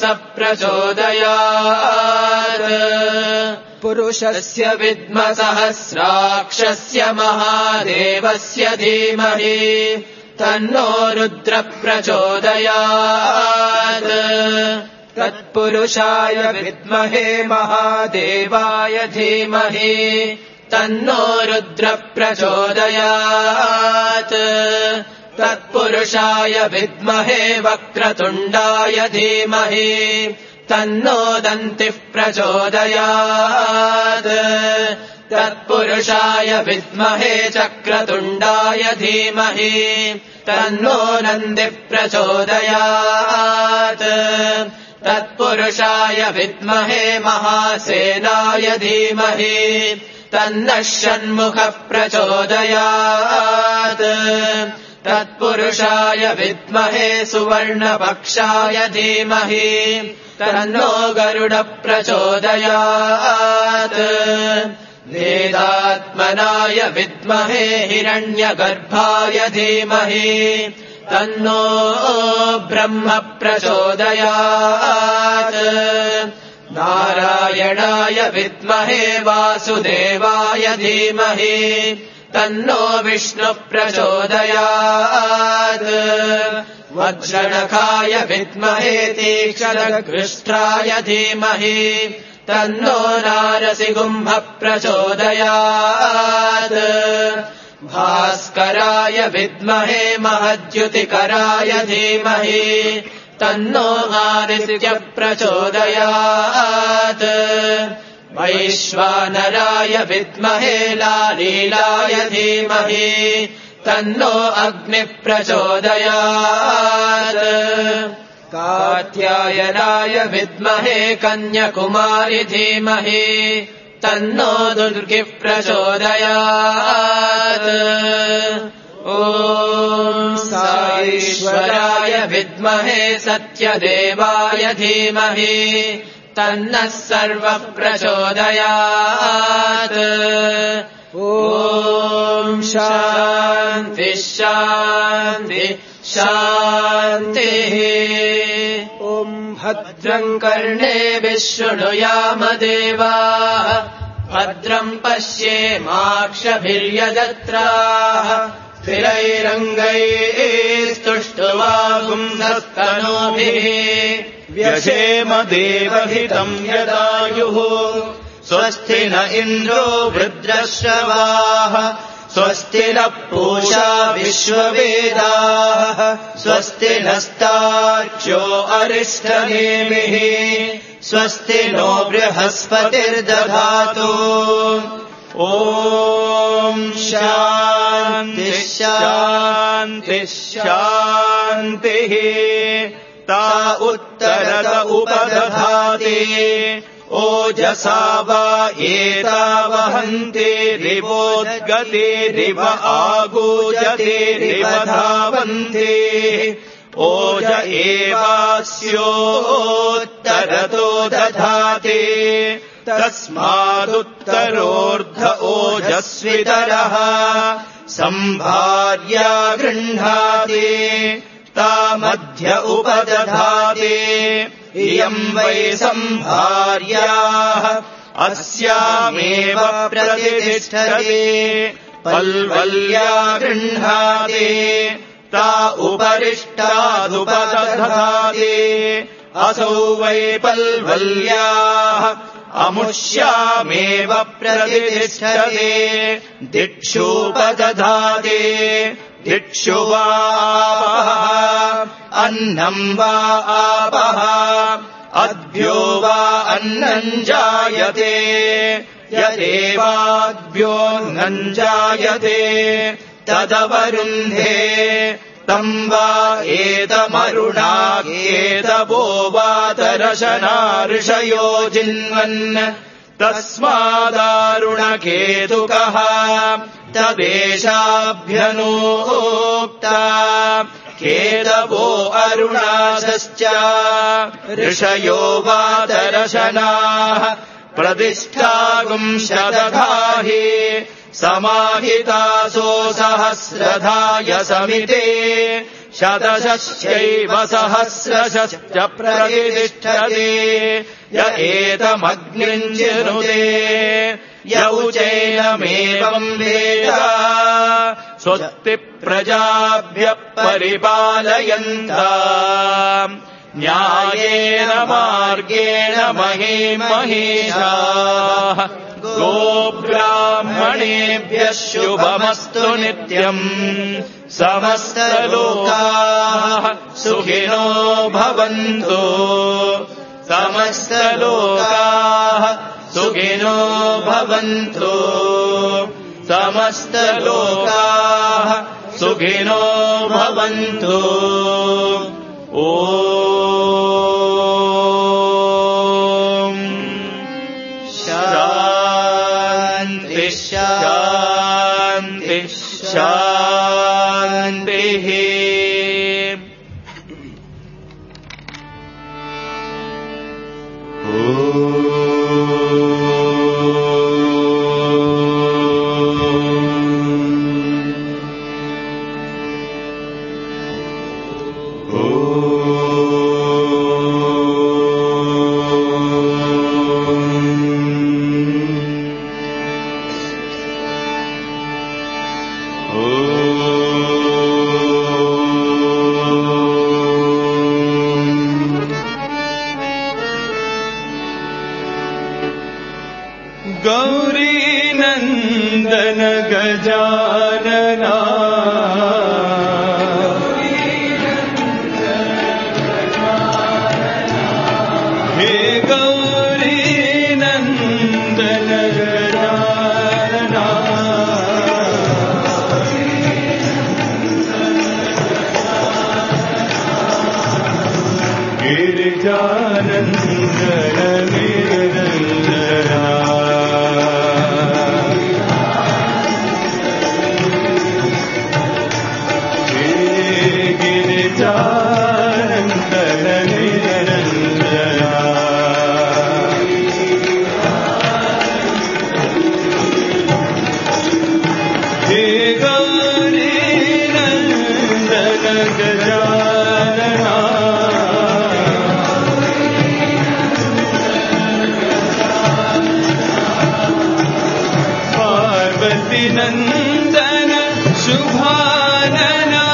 S3: प्रचोदयात् पुरुषस्य विद्मसहस्राक्षस्य महादेवस्य धीमहि तन्नो रुद्र प्रचोदयात् तत्पुरुषाय विद्महे महादेवाय धीमहि तन्नो रुद्र प्रचोदयात् तत्पुरुषाय विद्महे वक्रतुण्डाय धीमहि तन्नो दन्तिः प्रचोदयात् तत्पुरुषाय विद्महे चक्रतुण्डाय धीमहि तन्नो नन्दिः प्रचोदयात् तत्पुरुषाय विद्महे महासेनाय धीमहि तन्नः षण्मुखः प्रचोदयात् तत्पुरुषाय विद्महे सुवर्णपक्षाय धीमहि तन्नो गरुड प्रचोदयात् वेदात्मनाय विद्महे हिरण्यगर्भाय धीमहि तन्नो ब्रह्म प्रचोदयात् नारायणाय विद्महे वासुदेवाय धीमहि तन्नो विष्णु प्रचोदयात् वज्रणखाय विद्महे तीक्ष्णकृष्ठाय धीमहि तन्नो नारसिंह प्रचोदयात् भास्कराय विद्महे महद्युतिकराय धीमहि तन्नो आदित्य प्रचोदयात् वैश्वानराय विद्महे लालीलाय धीमहि तन्नो अग्नि प्रचोदयात् कात्यायनाय विद्महे कन्याकुमारी धीमहि तन्नो दुर्गी प्रचोदयात् ॐ साईश्वराय विद्महे सत्यदेवाय धीमहि तन्नः सर्वः प्रचोदयात् ॐ शान्ति शान्ति शान्तिः ॐ भद्रम् कर्णेभिः शृणुयाम देवाः भद्रम् पश्येमाक्षभिर्यजत्राः स्थिरैरङ्गैस्तुष्टुवागुंसस्तनूभिः
S4: व्यशेम देवहितम् यदायुः स्वस्ति न इन्द्रो वृद्रश्रवाः स्वस्ति नः पूषा विश्ववेदाः स्वस्ति नस्तार्क्ष्यो अरिष्टनेमिः स्वस्ति नो बृहस्पतिर्दधातु ॐ शान्ति शान्ति शान्तिः ता उत्तरत उपदधाति ओजसा वा एतावहन्ति रिवोद्गतिरिव आगूजतिरिव धावन्ति ओज एवास्योत्तरतो दधाति तस्मादुत्तरोर्ध ओजस्वितरः सम्भार्या गृह्णाति ता मध्य उपदधाति इयम् वै सम्भार्याः अस्यामेव प्रतिष्ठते पल्वल्या गृह्णाति ता उपरिष्टादुपदधाति असौ वै पल्वल्याः अमुष्यामेव प्रतिष्ठते दिक्षुपदधाति दिक्षु वा आपः अन्नम् वा आपः अद्भ्यो वा अन्नम् जायते यदेवाद्भ्योऽन्नम् जायते तदवरुन्धे तम् वा एतमरुणाकेतवो वातरशना ऋषयो जिन्वन् तस्मादारुणकेतुकः तदेशाभ्यनोक्ता केतवो अरुणासश्च ऋषयो वातरशनाः प्रतिष्ठागुंशदधाहि समाहितासो सहस्रधाय समिते शतशश्चैव सहस्रशश्च प्रतिष्ठते य एतमग्निम् चिनुते य उचैनमेवम् वेद स्वस्ति प्रजाभ्यः परिपालयन्ता न्यायेन मार्गेण महीमहीषाः गोब्राह्मणेभ्यः शुभमस्तु नित्यम् समस्तलोकाः सुखिनो भवन्तु समस्तलोकाः सुखिनो भवन्तु समस्तलोकाः सुखिनो भवन्तु ॐ शान्ति शान्ति शान्तिः
S5: गौरीनन्दन गजानना हे गौरीनन्दन गजानना गिरिजानन्दन निरञ्जना गिरिजानन्दन निरञ्जना हे गौरीनन्दन गजानना पार्वती नन्दन शुभानना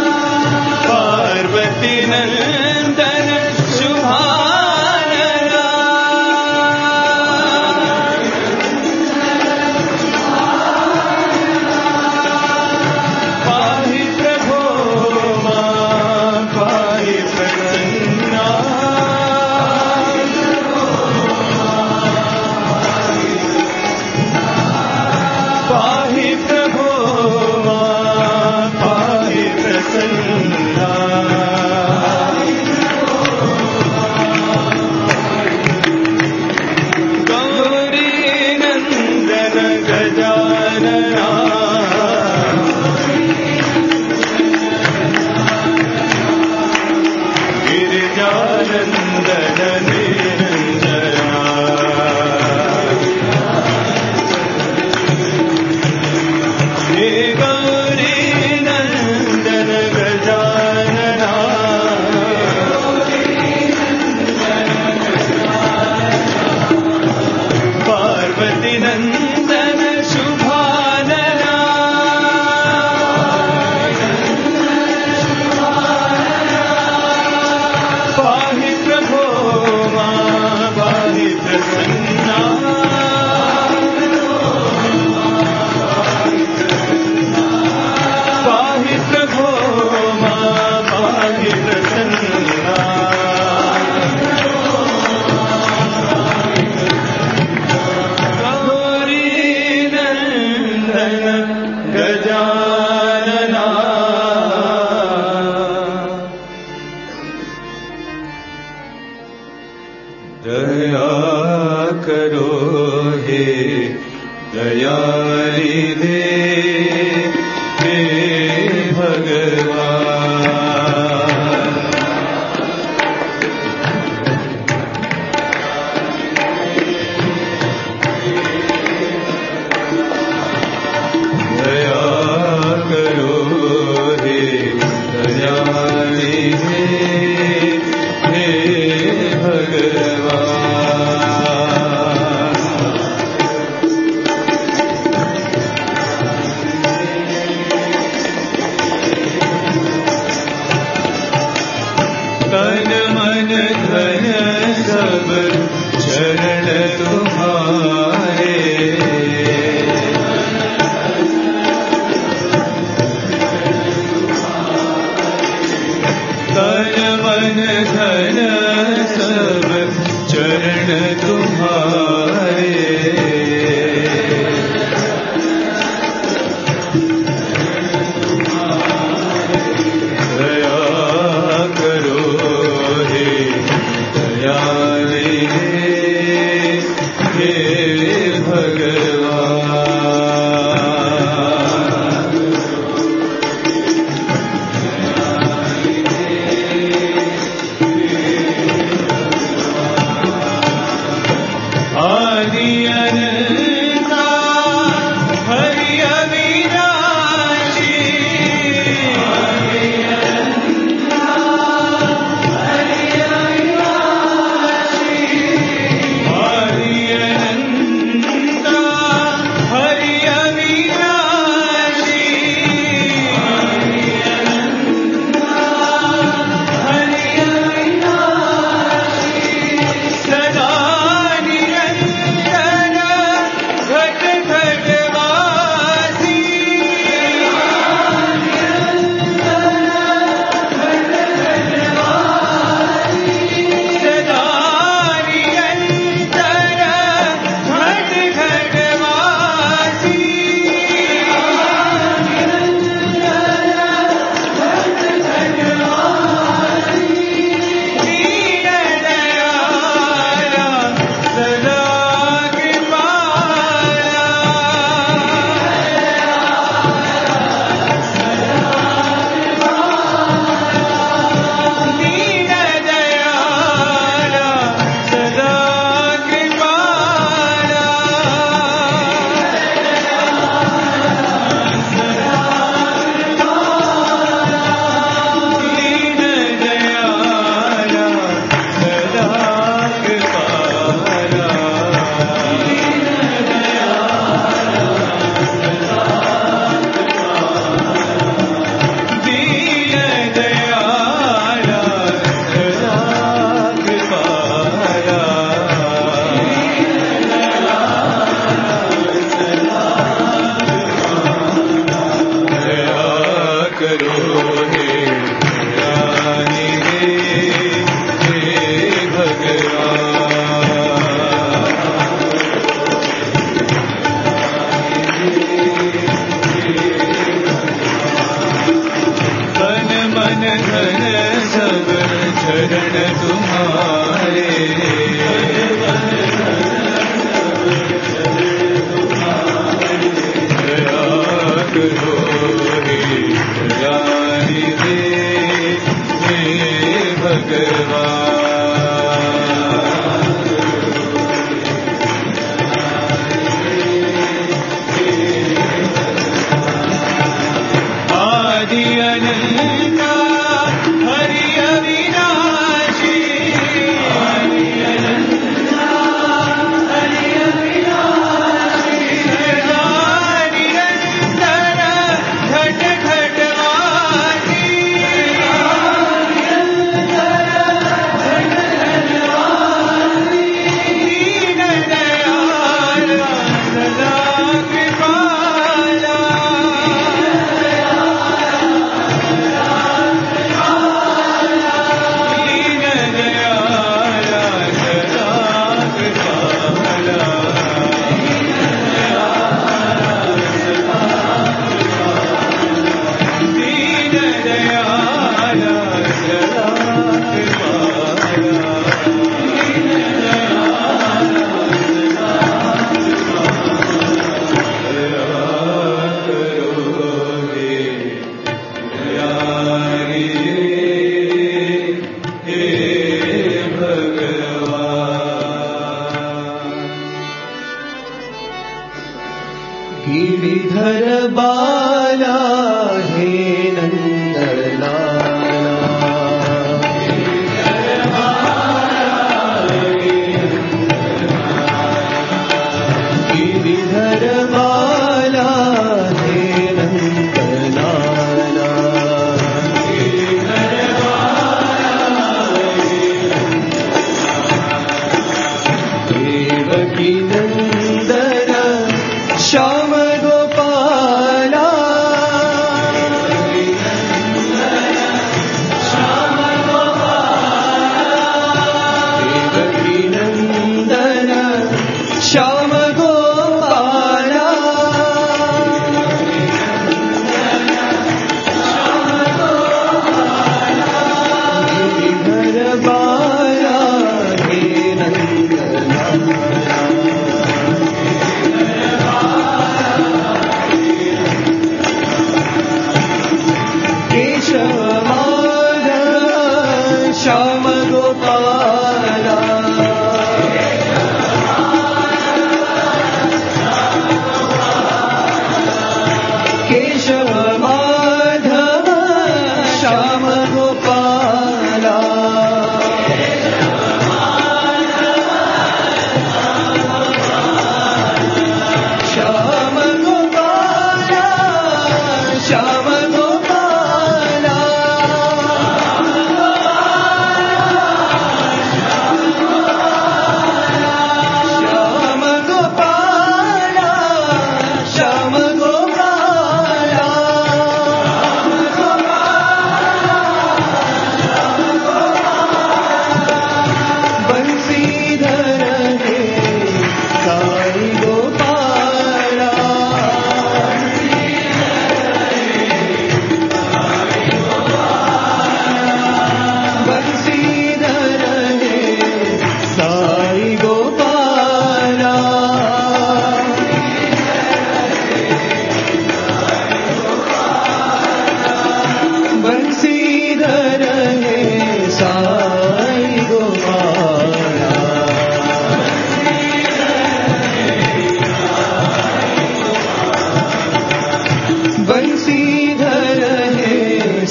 S5: पार्वती नन्दन शुभानना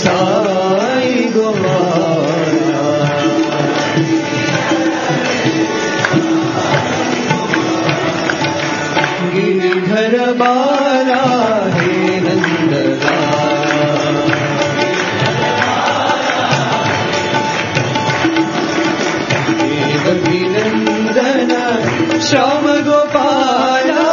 S4: साई गोपाला गिरिधर बाला हे नंदलाला देवकी नंदन श्याम गोपाला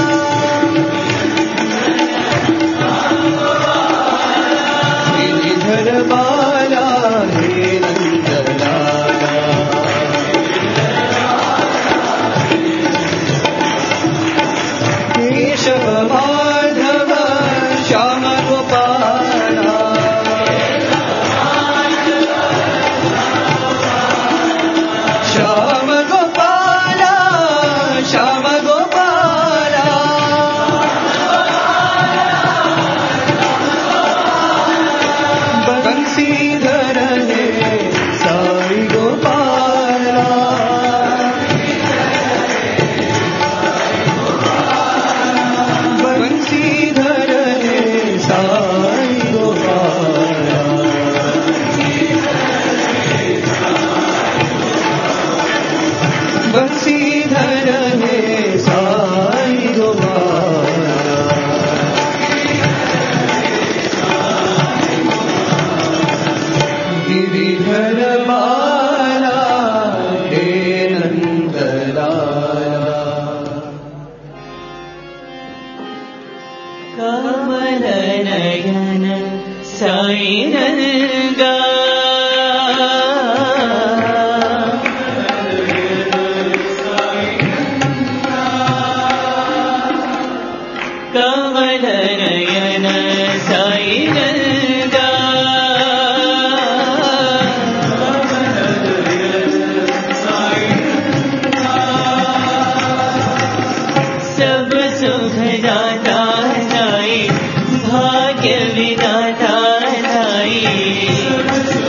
S4: गिरिधर बाला हे नंदलाला केशव माधव श्याम गोपाला श्याम गोपाला श्याम गोपाला बंसीधर हे साई गोपाला बंसीधर हे साई गोपाला बंसीधर हे साई गोपाला गिरिधर बाला हे नंदलाला
S6: कमल नयन साई नंदा कमल नयन साई नंदा सब सुख दाता साई भाग्य विधाता साई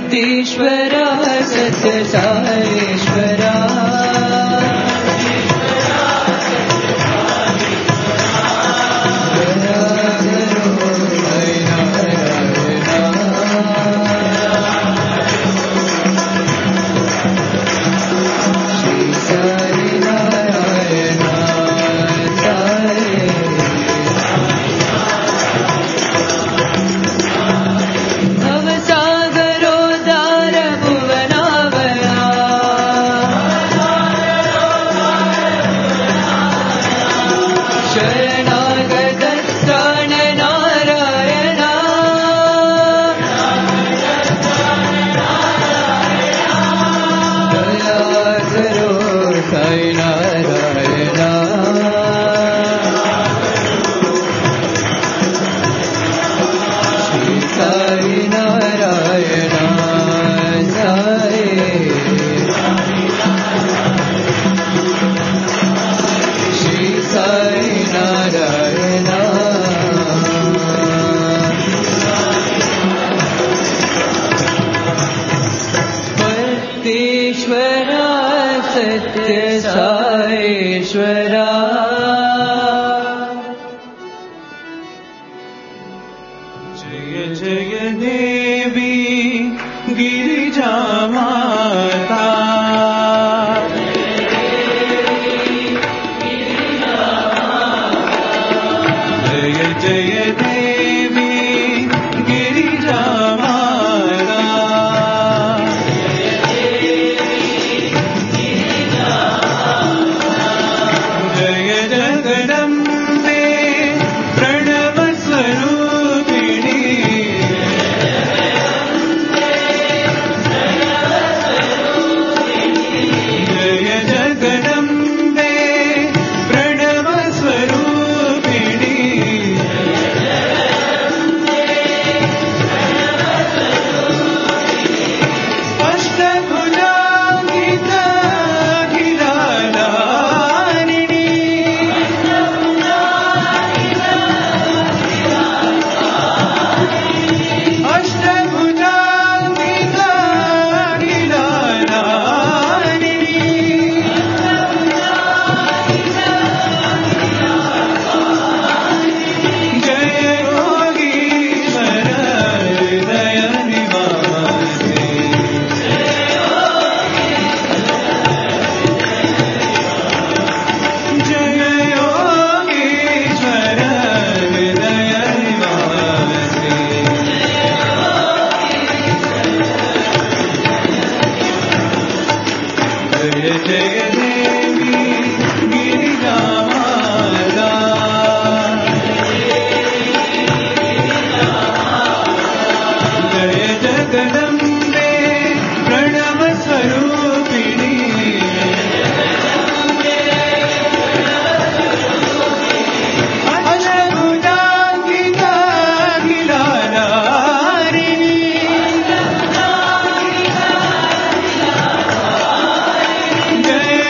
S6: भक्तीश्वरा सत्य साईश्वरा
S4: जय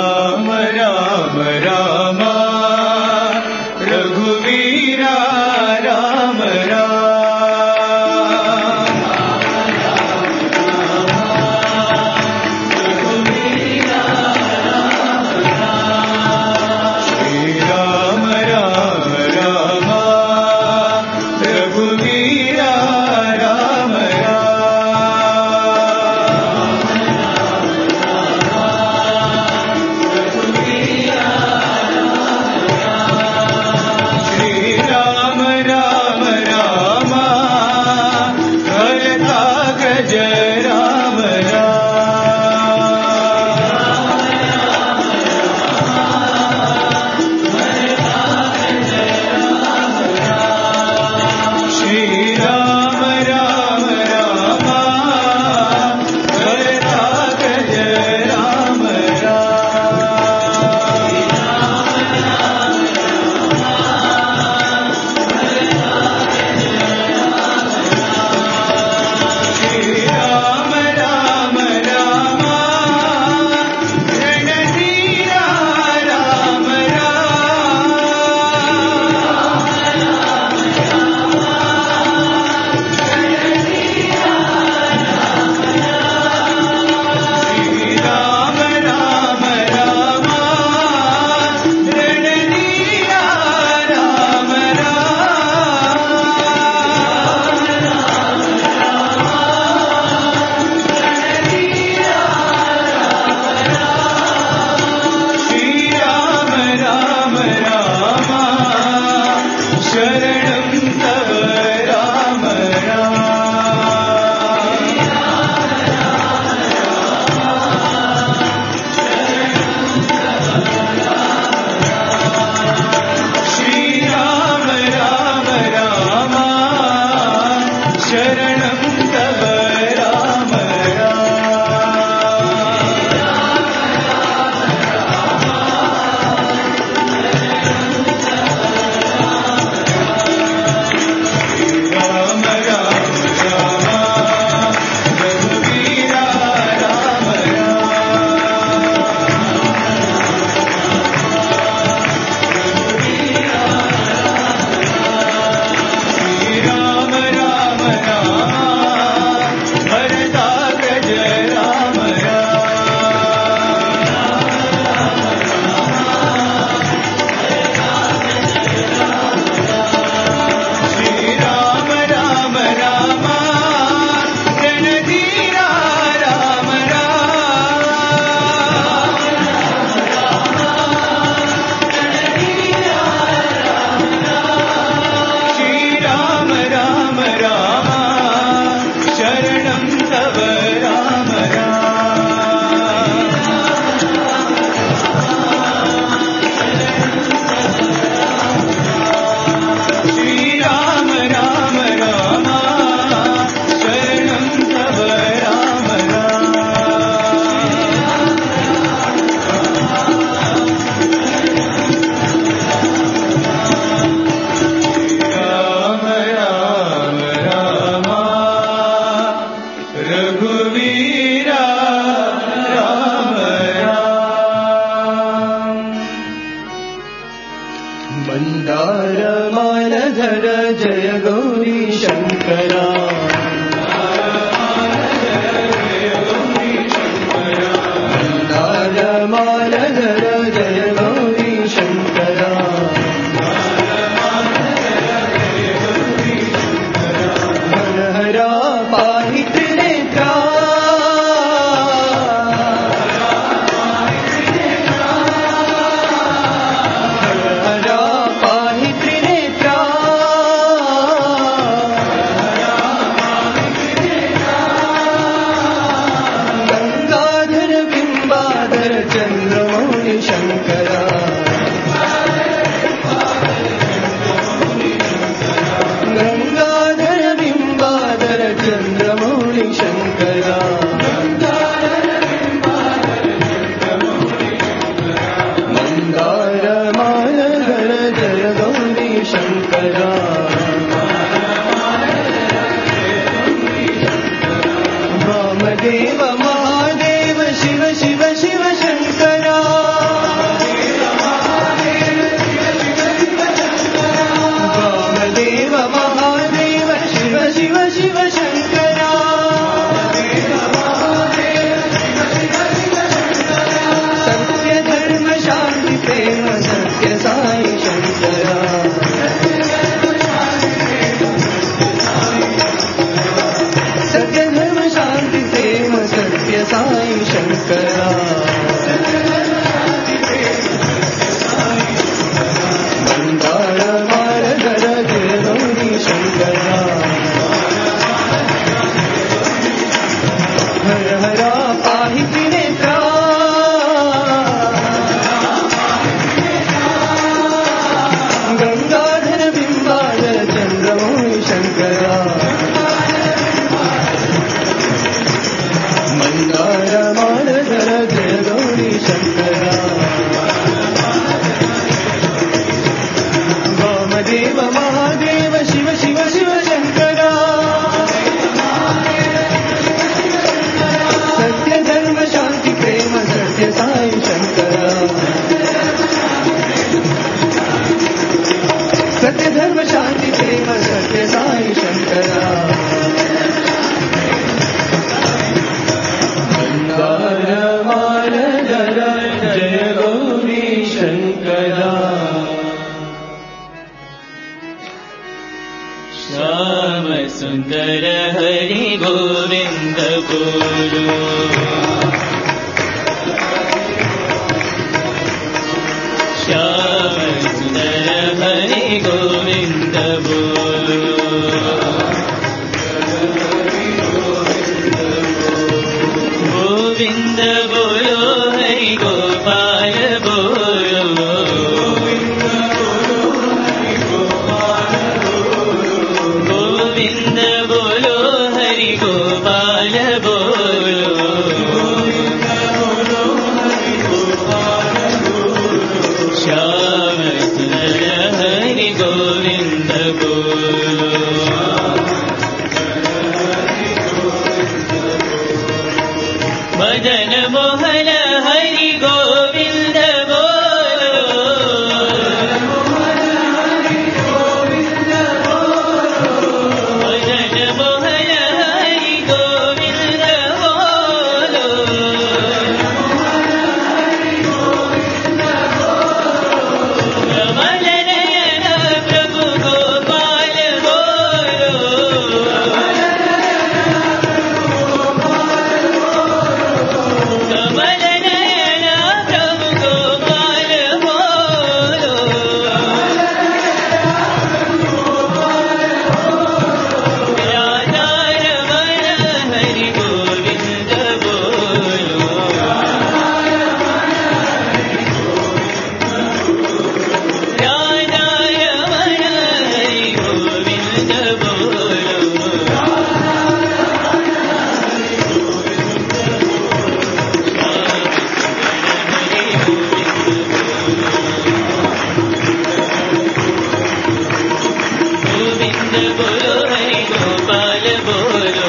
S5: राम राम राम रघुवीरा राम राम
S4: मन्दारमालधर जय गौरी शङ्करा मन्दारमालधर जय गौरी शङ्करा हरा पाहि त्रिनेत्रा चंद्रमौळि शंकर
S3: सुंदर हरि गोविंद बोलो श्याम सुंदर हरि गोविंद बोलो गोविंद बोलो हरि गोपाल बोलो गोविंद बोलो हरि गोपाल बोलो श्याम सुंदर हरि गोविंद बोलो भजन मोहन हरि गोविंद बोलो भजन मोहन हरि गोविंद बोलो कमल नयन प्रभु गोपाल बोलो कमल नयन प्रभु गोपाल बोलो राधा रमण हरि गोविंद बोलो राधा रमण हरि गोविंद बोलो गोविंद बोलो हरि गोपाल बोलो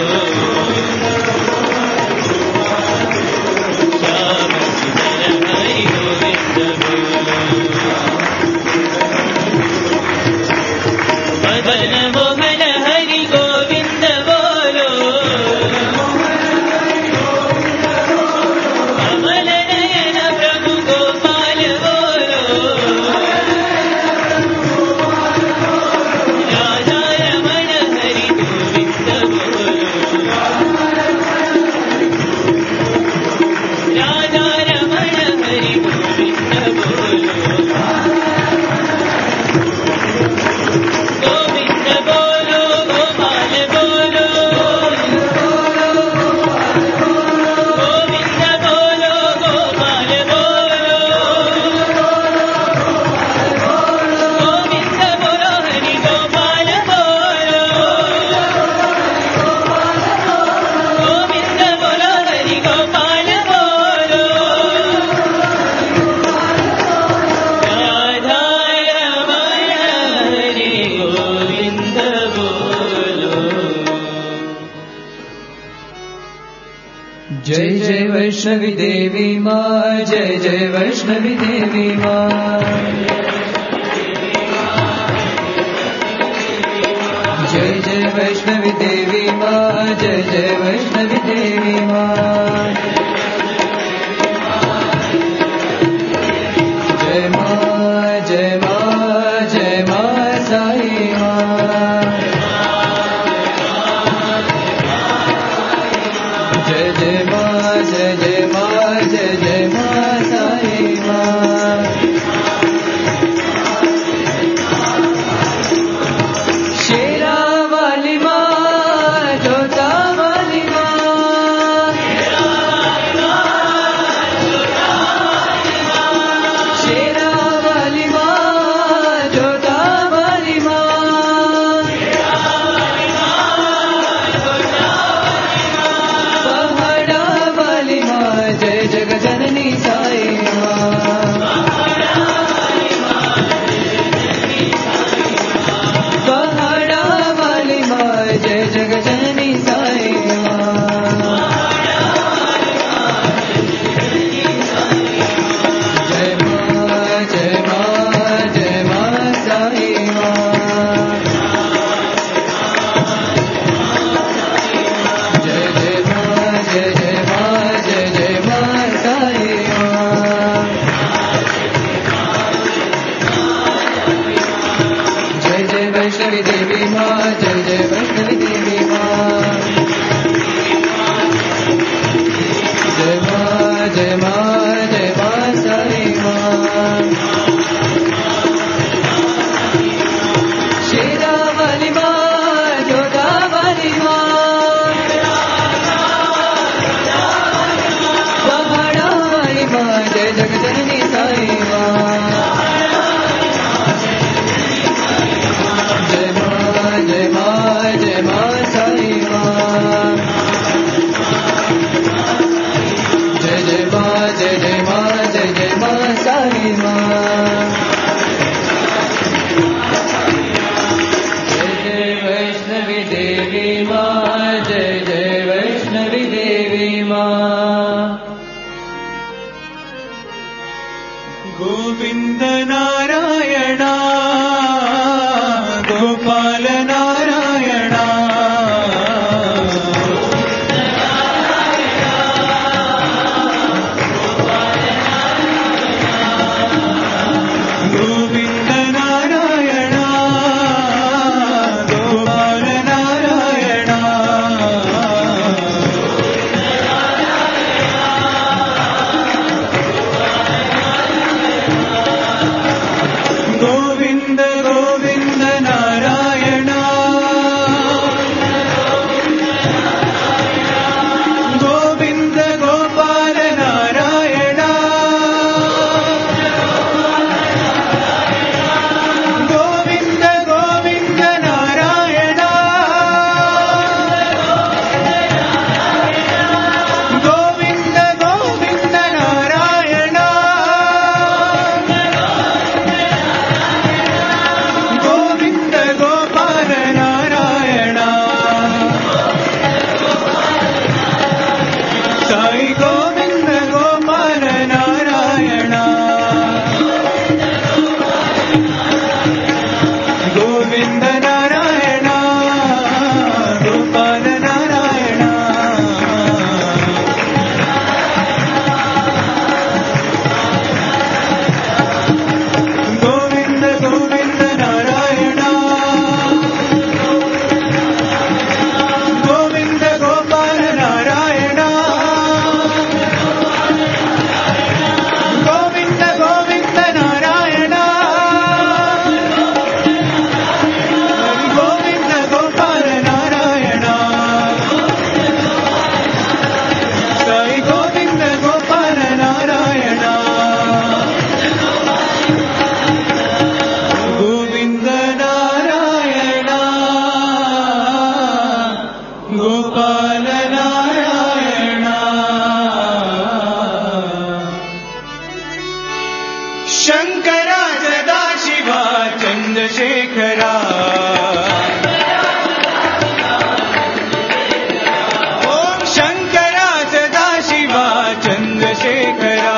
S3: श्याम सुंदर हरि गोविंद बोलो भजन मोहन हरि गोविंद बोलो कमल नयन प्रभु गोपाल बोलो राधा रमण हरि गोविंद बोलो राधा रमण हरि गोविंद बोलो गोविंद बोलो गोपाल बोलो गोविंद बोलो गोपाल बोलो गोविंद बोलो हरि गोपाल बोलो गोविंद बोलो हरि गोपाल बोलो राधा रमण हरि गोविंद बोलो
S6: जय जय वैष्णवी देवी माँ जय जय वैष्णवी देवी माँ जय जय वैष्णवी देवी माँ जय जय वैष्णवी देवी माँ जय माँ जय माँ जय माँ साई माँ जय जय माँ जय जय माँ जय जय माँ साई माँ शेरा वाली माँ जोता वाली माँ शेरा वाली माँ जोता वाली माँ पहाड़ा वाली माँ जय जग जननी साई माँ पहाड़ा वाली माँ जय जग जननी साई माँ जय माँ जय माँ जय माँ साई माँ जय जय माँ जय जय माँ जय जय माँ साई माँ जय जय वैष्णवी देवी माँ जय जय वैष्णवी देवी माँ जय जय वैष्णवी देवी माँ जय जय वैष्णवी देवी माँ
S5: गोविन्द नारायण गोपाल नारायण गोविन्द नारायण गोपाल नारायण गोविन्द गोविन्द नारायण गोविन्द गोपाल नारायण गोविन्द गोविन्द नारायण गोविन्द गोविन्द नारायण गोविन्द गोपाल नारायण साई गोविन्द गोपाल नारायण गोविन्द नारायण गोपाल नारायण गोविन्द गोविन्द नारायण गोविन्द गोपाल नारायण गोविन्द गोविन्द नारायण गोविन्द गोपाल नारायण साई गोविन्द गोपाल नारायण गोविन्द नारायण गोपाल नारायण शङ्करा सदाशिवा चन्द्रशेखरा ॐ शङ्करा सदाशिवा चन्द्रशेखरा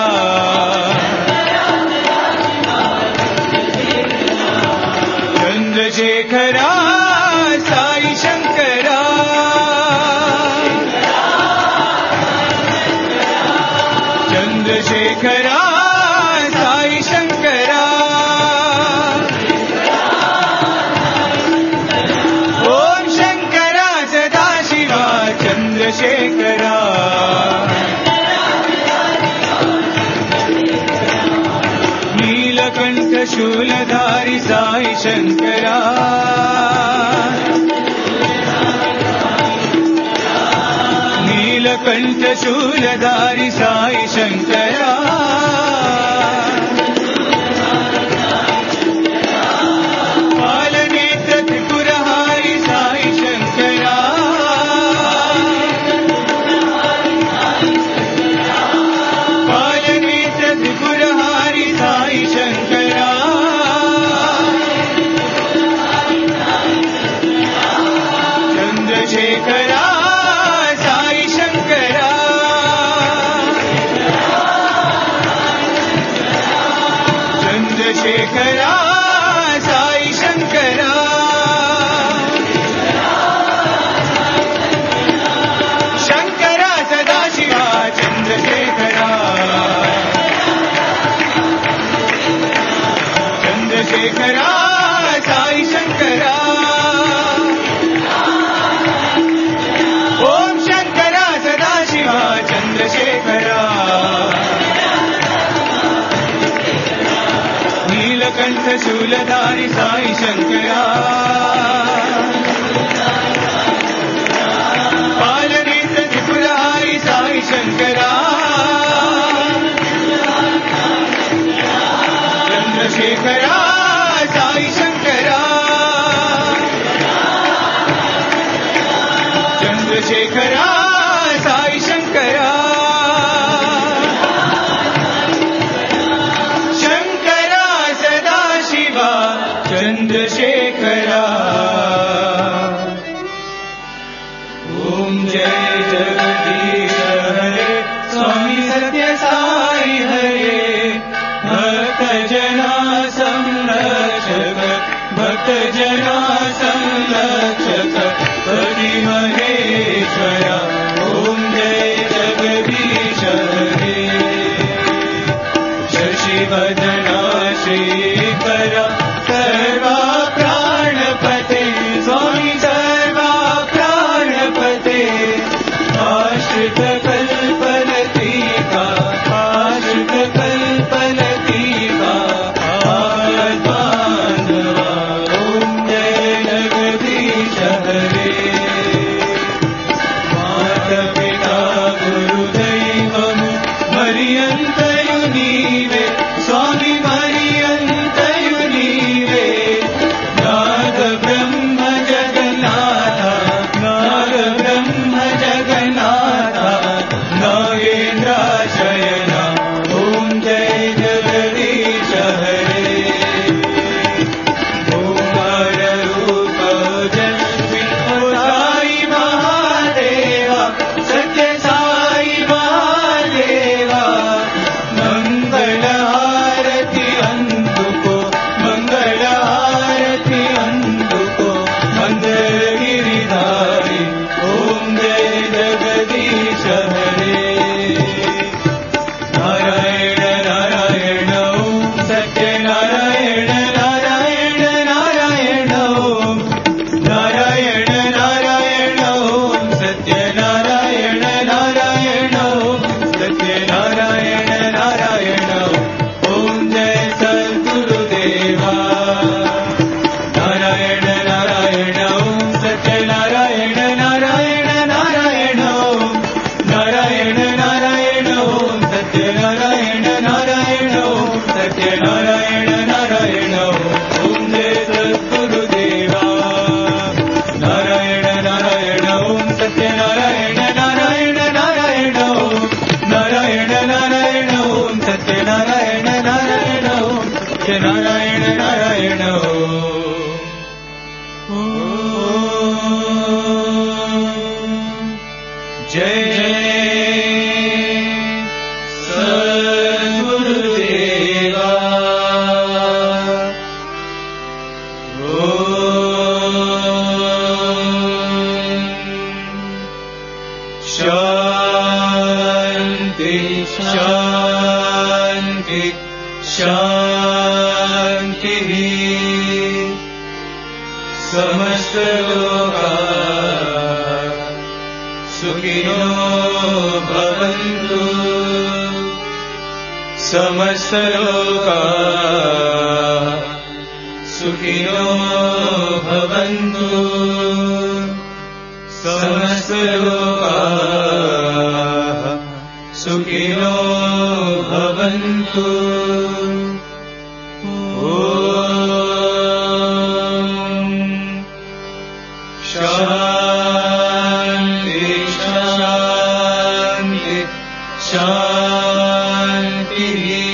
S5: चन्द्रशेखरा साई शङ्करा चन्द्रशेखरा साई शङ्करा ॐ शङ्करा सदाशिवा चन्द्रशेखरा नीलकण्ठ शूलधारि साई शङ्करा नीलकण्ठ शूलधारि साई शङ्करा पालनेत्र त्रिपुरहारि साई शङ्करा पालनेत्र त्रिपुरहारि साई शङ्करा चन्द्रशेखरा साई शङ्करा चन्द्रशेखरा साई शङ्करा शङ्करा सदाशिवा चन्द्रशेखरा चन्द्रशेखरा साई शङ्करा ॐ शङ्करा सदाशिवा चन्द्रशेखरा नीलकण्ठ शूलधारि साई शङ्करा पालनेत्र त्रिपुरहारि साई शङ्करा चन्द्रशेखरा साई शङ्करा चन्द्रशेखरा साई शङ्करा जना संरक्षक भक्त जना संरक्षक पति महेश्वरा ओम जय जगदीश हरे शशिवदना श्रीकरा सर्वा प्राणपते स्वामी सर्वा प्राणपते आश्रित कल्पलतिका आश्रित कल्पलतिका आत्मानवा ओम जय जगदीश हरे माता पिता गुरुदैवमु मरियन्तयु नीवे स्वामी मरियन्तयु नीवे नाद ब्रह्म जगन्नाथ नाद ब्रह्म जगन्नाथ नागेन्द्राशयना ओम जय जगदीश हरे ओंकार रूप जस्वी साई महादेवा सत्य साई महादेवा मंगल आरती अंतुको मंगल आरती अंतुको मंदगिरिधारी ओम जय जगदीश हरे नारायण नारायण ओम सत्य नारायण नारायण नारायण ओम नारायण नारायण ओम सत्य नारायण नारायण ओम सत्य नारायण नारायण ओम जय सद्गुरुदेवा नारायण नारायण ओम सत्य नारायण नारायण नारायण ओम नारायण नारायण ओम सत्य नारायण नारायण ओम सत्य नारायण नारायण ओम जय सद्गुरुदेवा नारायण नारायण ओम सत्य नारायण नारायण नारायण ओम नारायण नारायण ओम सत्य नारायण नारायण ओम सत्य नारायण नारायण जय सद्गुरुदेवा शांति शांति शांति समस्त लोका सुखिनो भवन्तु समस्त लोका सुखिनो भवन्तु समस्त लोका सुखिनो भवन्तु शांति शांति शांति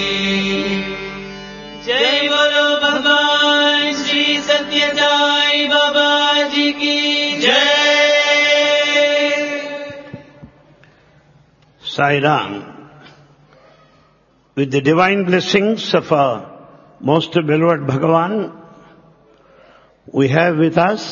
S5: जय बोलो भगवान श्री सत्य साई बाबा जी की जय
S7: Sai Ram, with the divine blessings of our most beloved Bhagavan, we have with us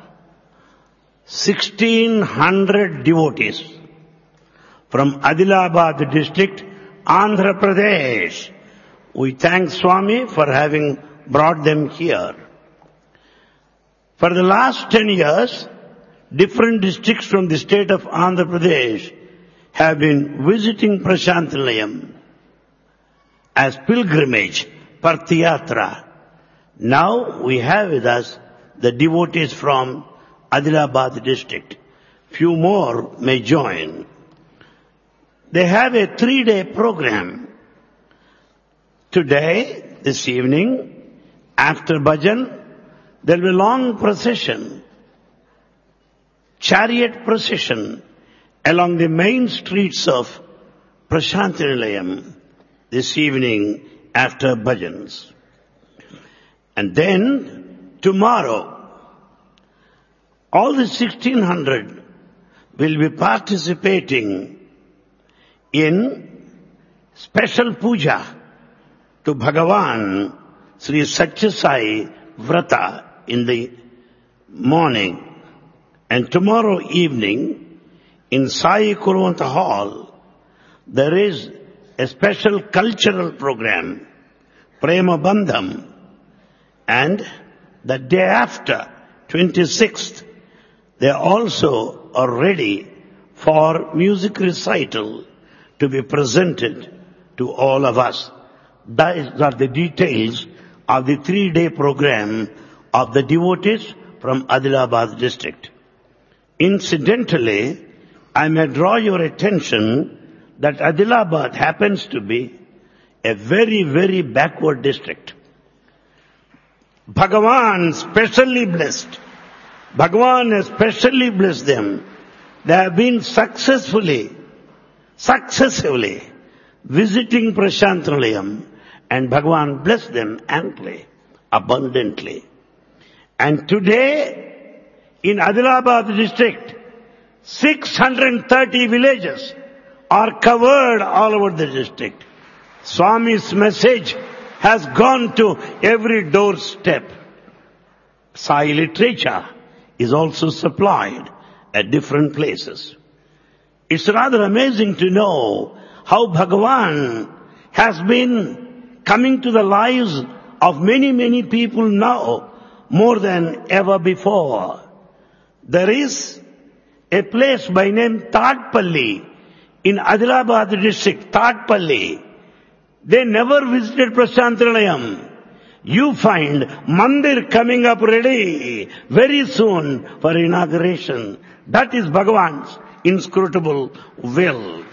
S7: 1,600 devotees from Adilabad district, Andhra Pradesh. We thank Swami for having brought them here. For the last 10 years, different districts from the state of Andhra Pradesh have been visiting Prashant Nilayam as pilgrimage, Partiyatra. Now we have with us the devotees from Adilabad district. Few more may join. They have a 3-day program. Today, this evening, after bhajan, there will be a long procession, chariot procession along the main streets of Prashant Nilayam this evening after bhajans. And then tomorrow, all the 1,600 will be participating in special puja to Bhagavan Sri Satyasai Vrata in the morning, and tomorrow evening in Sai Kulwanta Hall there is a special cultural program, Prema Bandham, and the day after, 26th, they also are ready for music recital to be presented to all of us. These are the details of the 3-day program of the devotees from Adilabad district. Incidentally, I may draw your attention that Adilabad happens to be a very, very backward district. Bhagavan specially blessed. Bhagavan has specially blessed them. They have been successively visiting Prashantinilayam, and Bhagavan blessed them amply, abundantly. And today, in Adilabad district, 630 villages are covered all over the district. Swami's message has gone to every doorstep. Sai literature is also supplied at different places. It's rather amazing to know how Bhagavan has been coming to the lives of many, many people now more than ever before. There is a place by name Tadpalli in Adilabad district, Tadpalli. They never visited Prashantinilayam. You find Mandir coming up ready very soon for inauguration. That is Bhagavan's inscrutable will.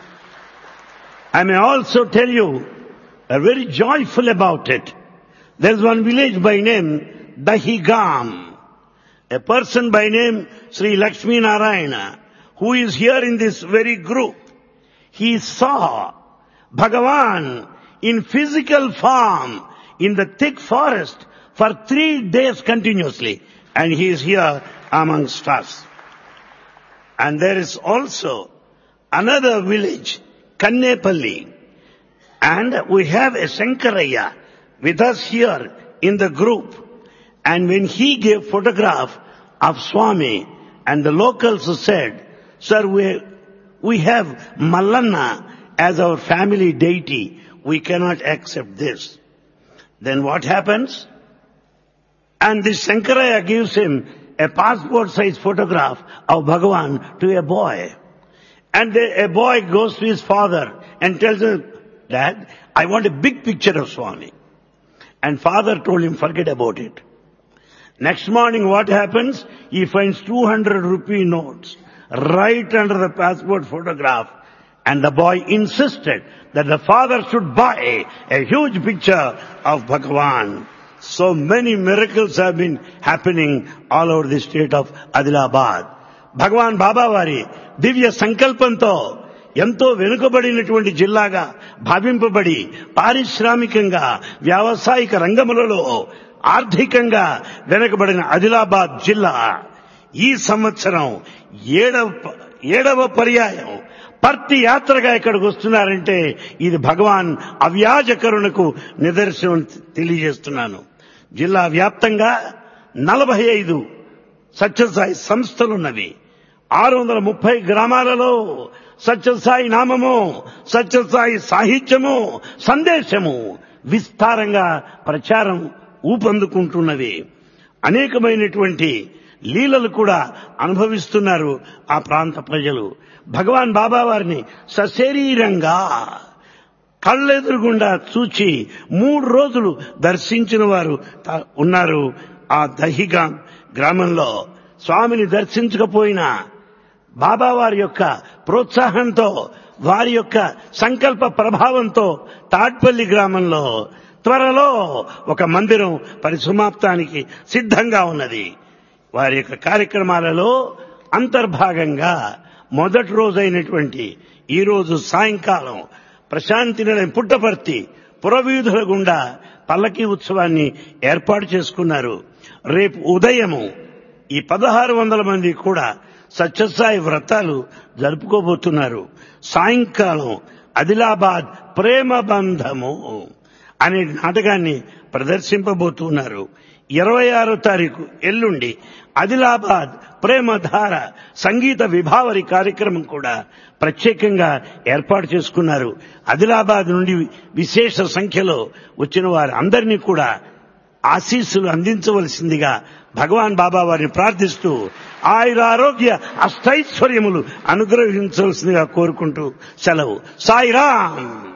S7: I may also tell you, are very joyful about it. There's one village by name Dahigam. A person by name Sri Lakshmi Narayana, who is here in this very group. He saw Bhagavan in physical form in the thick forest for 3 days continuously. And he is here amongst us. And there is also another village, Kannepalli. And we have a Shankaraya with us here in the group. And when he gave photograph of Swami, and the locals said, "Sir, we have Mallanna as our family deity. We cannot accept this." Then what happens? And this Shankaraya gives him a passport-size photograph of Bhagavan to a boy. And a boy goes to his father and tells him, "Dad, I want a big picture of Swami." And father told him, "Forget about it." Next morning what happens? He finds 200 rupee notes right under the passport photograph. And the boy insisted that the father should buy a huge picture of Bhagavan. So many miracles have been happening all over the state of Adilabad. Bhagavan Babavari దివ్య సంకల్పంతో ఎంతో వెనుకబడినటువంటి జిల్లాగా భావింపబడి పారిశ్రామికంగా వ్యావసాయిక రంగములలో ఆర్థికంగా వెనుకబడిన ఆదిలాబాద్ జిల్లా ఈ సంవత్సరం ఏడవ పర్యాయం పర్తి యాత్రగా ఇక్కడికి వస్తున్నారంటే ఇది భగవాన్ అవ్యాజ కరుణకు నిదర్శనం తెలియజేస్తున్నాను. జిల్లా వ్యాప్తంగా 45 సత్యసాయి సంస్థలున్నవి. 630 గ్రామాలలో సత్యసాయి నామము, సత్యసాయి సాహిత్యము, సందేశము విస్తారంగా ప్రచారం ఊపందుకుంటున్నవి. అనేకమైనటువంటి లీలలు కూడా అనుభవిస్తున్నారు ఆ ప్రాంత ప్రజలు. భగవాన్ బాబా వారిని సశరీరంగా కళ్ళెదురుగుండా చూచి 3 రోజులు దర్శించిన వారు ఉన్నారు. ఆ దహిగాం గ్రామంలో స్వామిని దర్శించకపోయినా బాబావారి యొక్క ప్రోత్సాహంతో, వారి యొక్క సంకల్ప ప్రభావంతో తాడ్పల్లి గ్రామంలో త్వరలో ఒక మందిరం పరిసమాప్తానికి సిద్ధంగా ఉన్నది. వారి యొక్క కార్యక్రమాలలో అంతర్భాగంగా మొదటి రోజైనటువంటి ఈ రోజు సాయంకాలం ప్రశాంతి నిలయం పుట్టపర్తి పురవీధుల గుండా పల్లకీ ఉత్సవాన్ని ఏర్పాటు చేసుకున్నారు. రేపు ఉదయము ఈ 1600 మంది కూడా సత్యసాయి వ్రతాలు జరుపుకోబోతున్నారు. సాయంకాలం ఆదిలాబాద్ ప్రేమ బంధము అనే నాటకాన్ని ప్రదర్శింపబోతున్నారు. 26వ తారీఖు ఎల్లుండి ఆదిలాబాద్ ప్రేమధార సంగీత విభావరి కార్యక్రమం కూడా ప్రత్యేకంగా ఏర్పాటు చేసుకున్నారు. ఆదిలాబాద్ నుండి విశేష సంఖ్యలో వచ్చిన వారందరినీ కూడా ఆశీస్సులు అందించవలసిందిగా భగవాన్ బాబా వారిని ప్రార్థిస్తూ ఆయురారోగ్య అష్టైశ్వర్యములు అనుగ్రహించవలసిందిగా కోరుకుంటూ సెలవు. సాయిరామ్.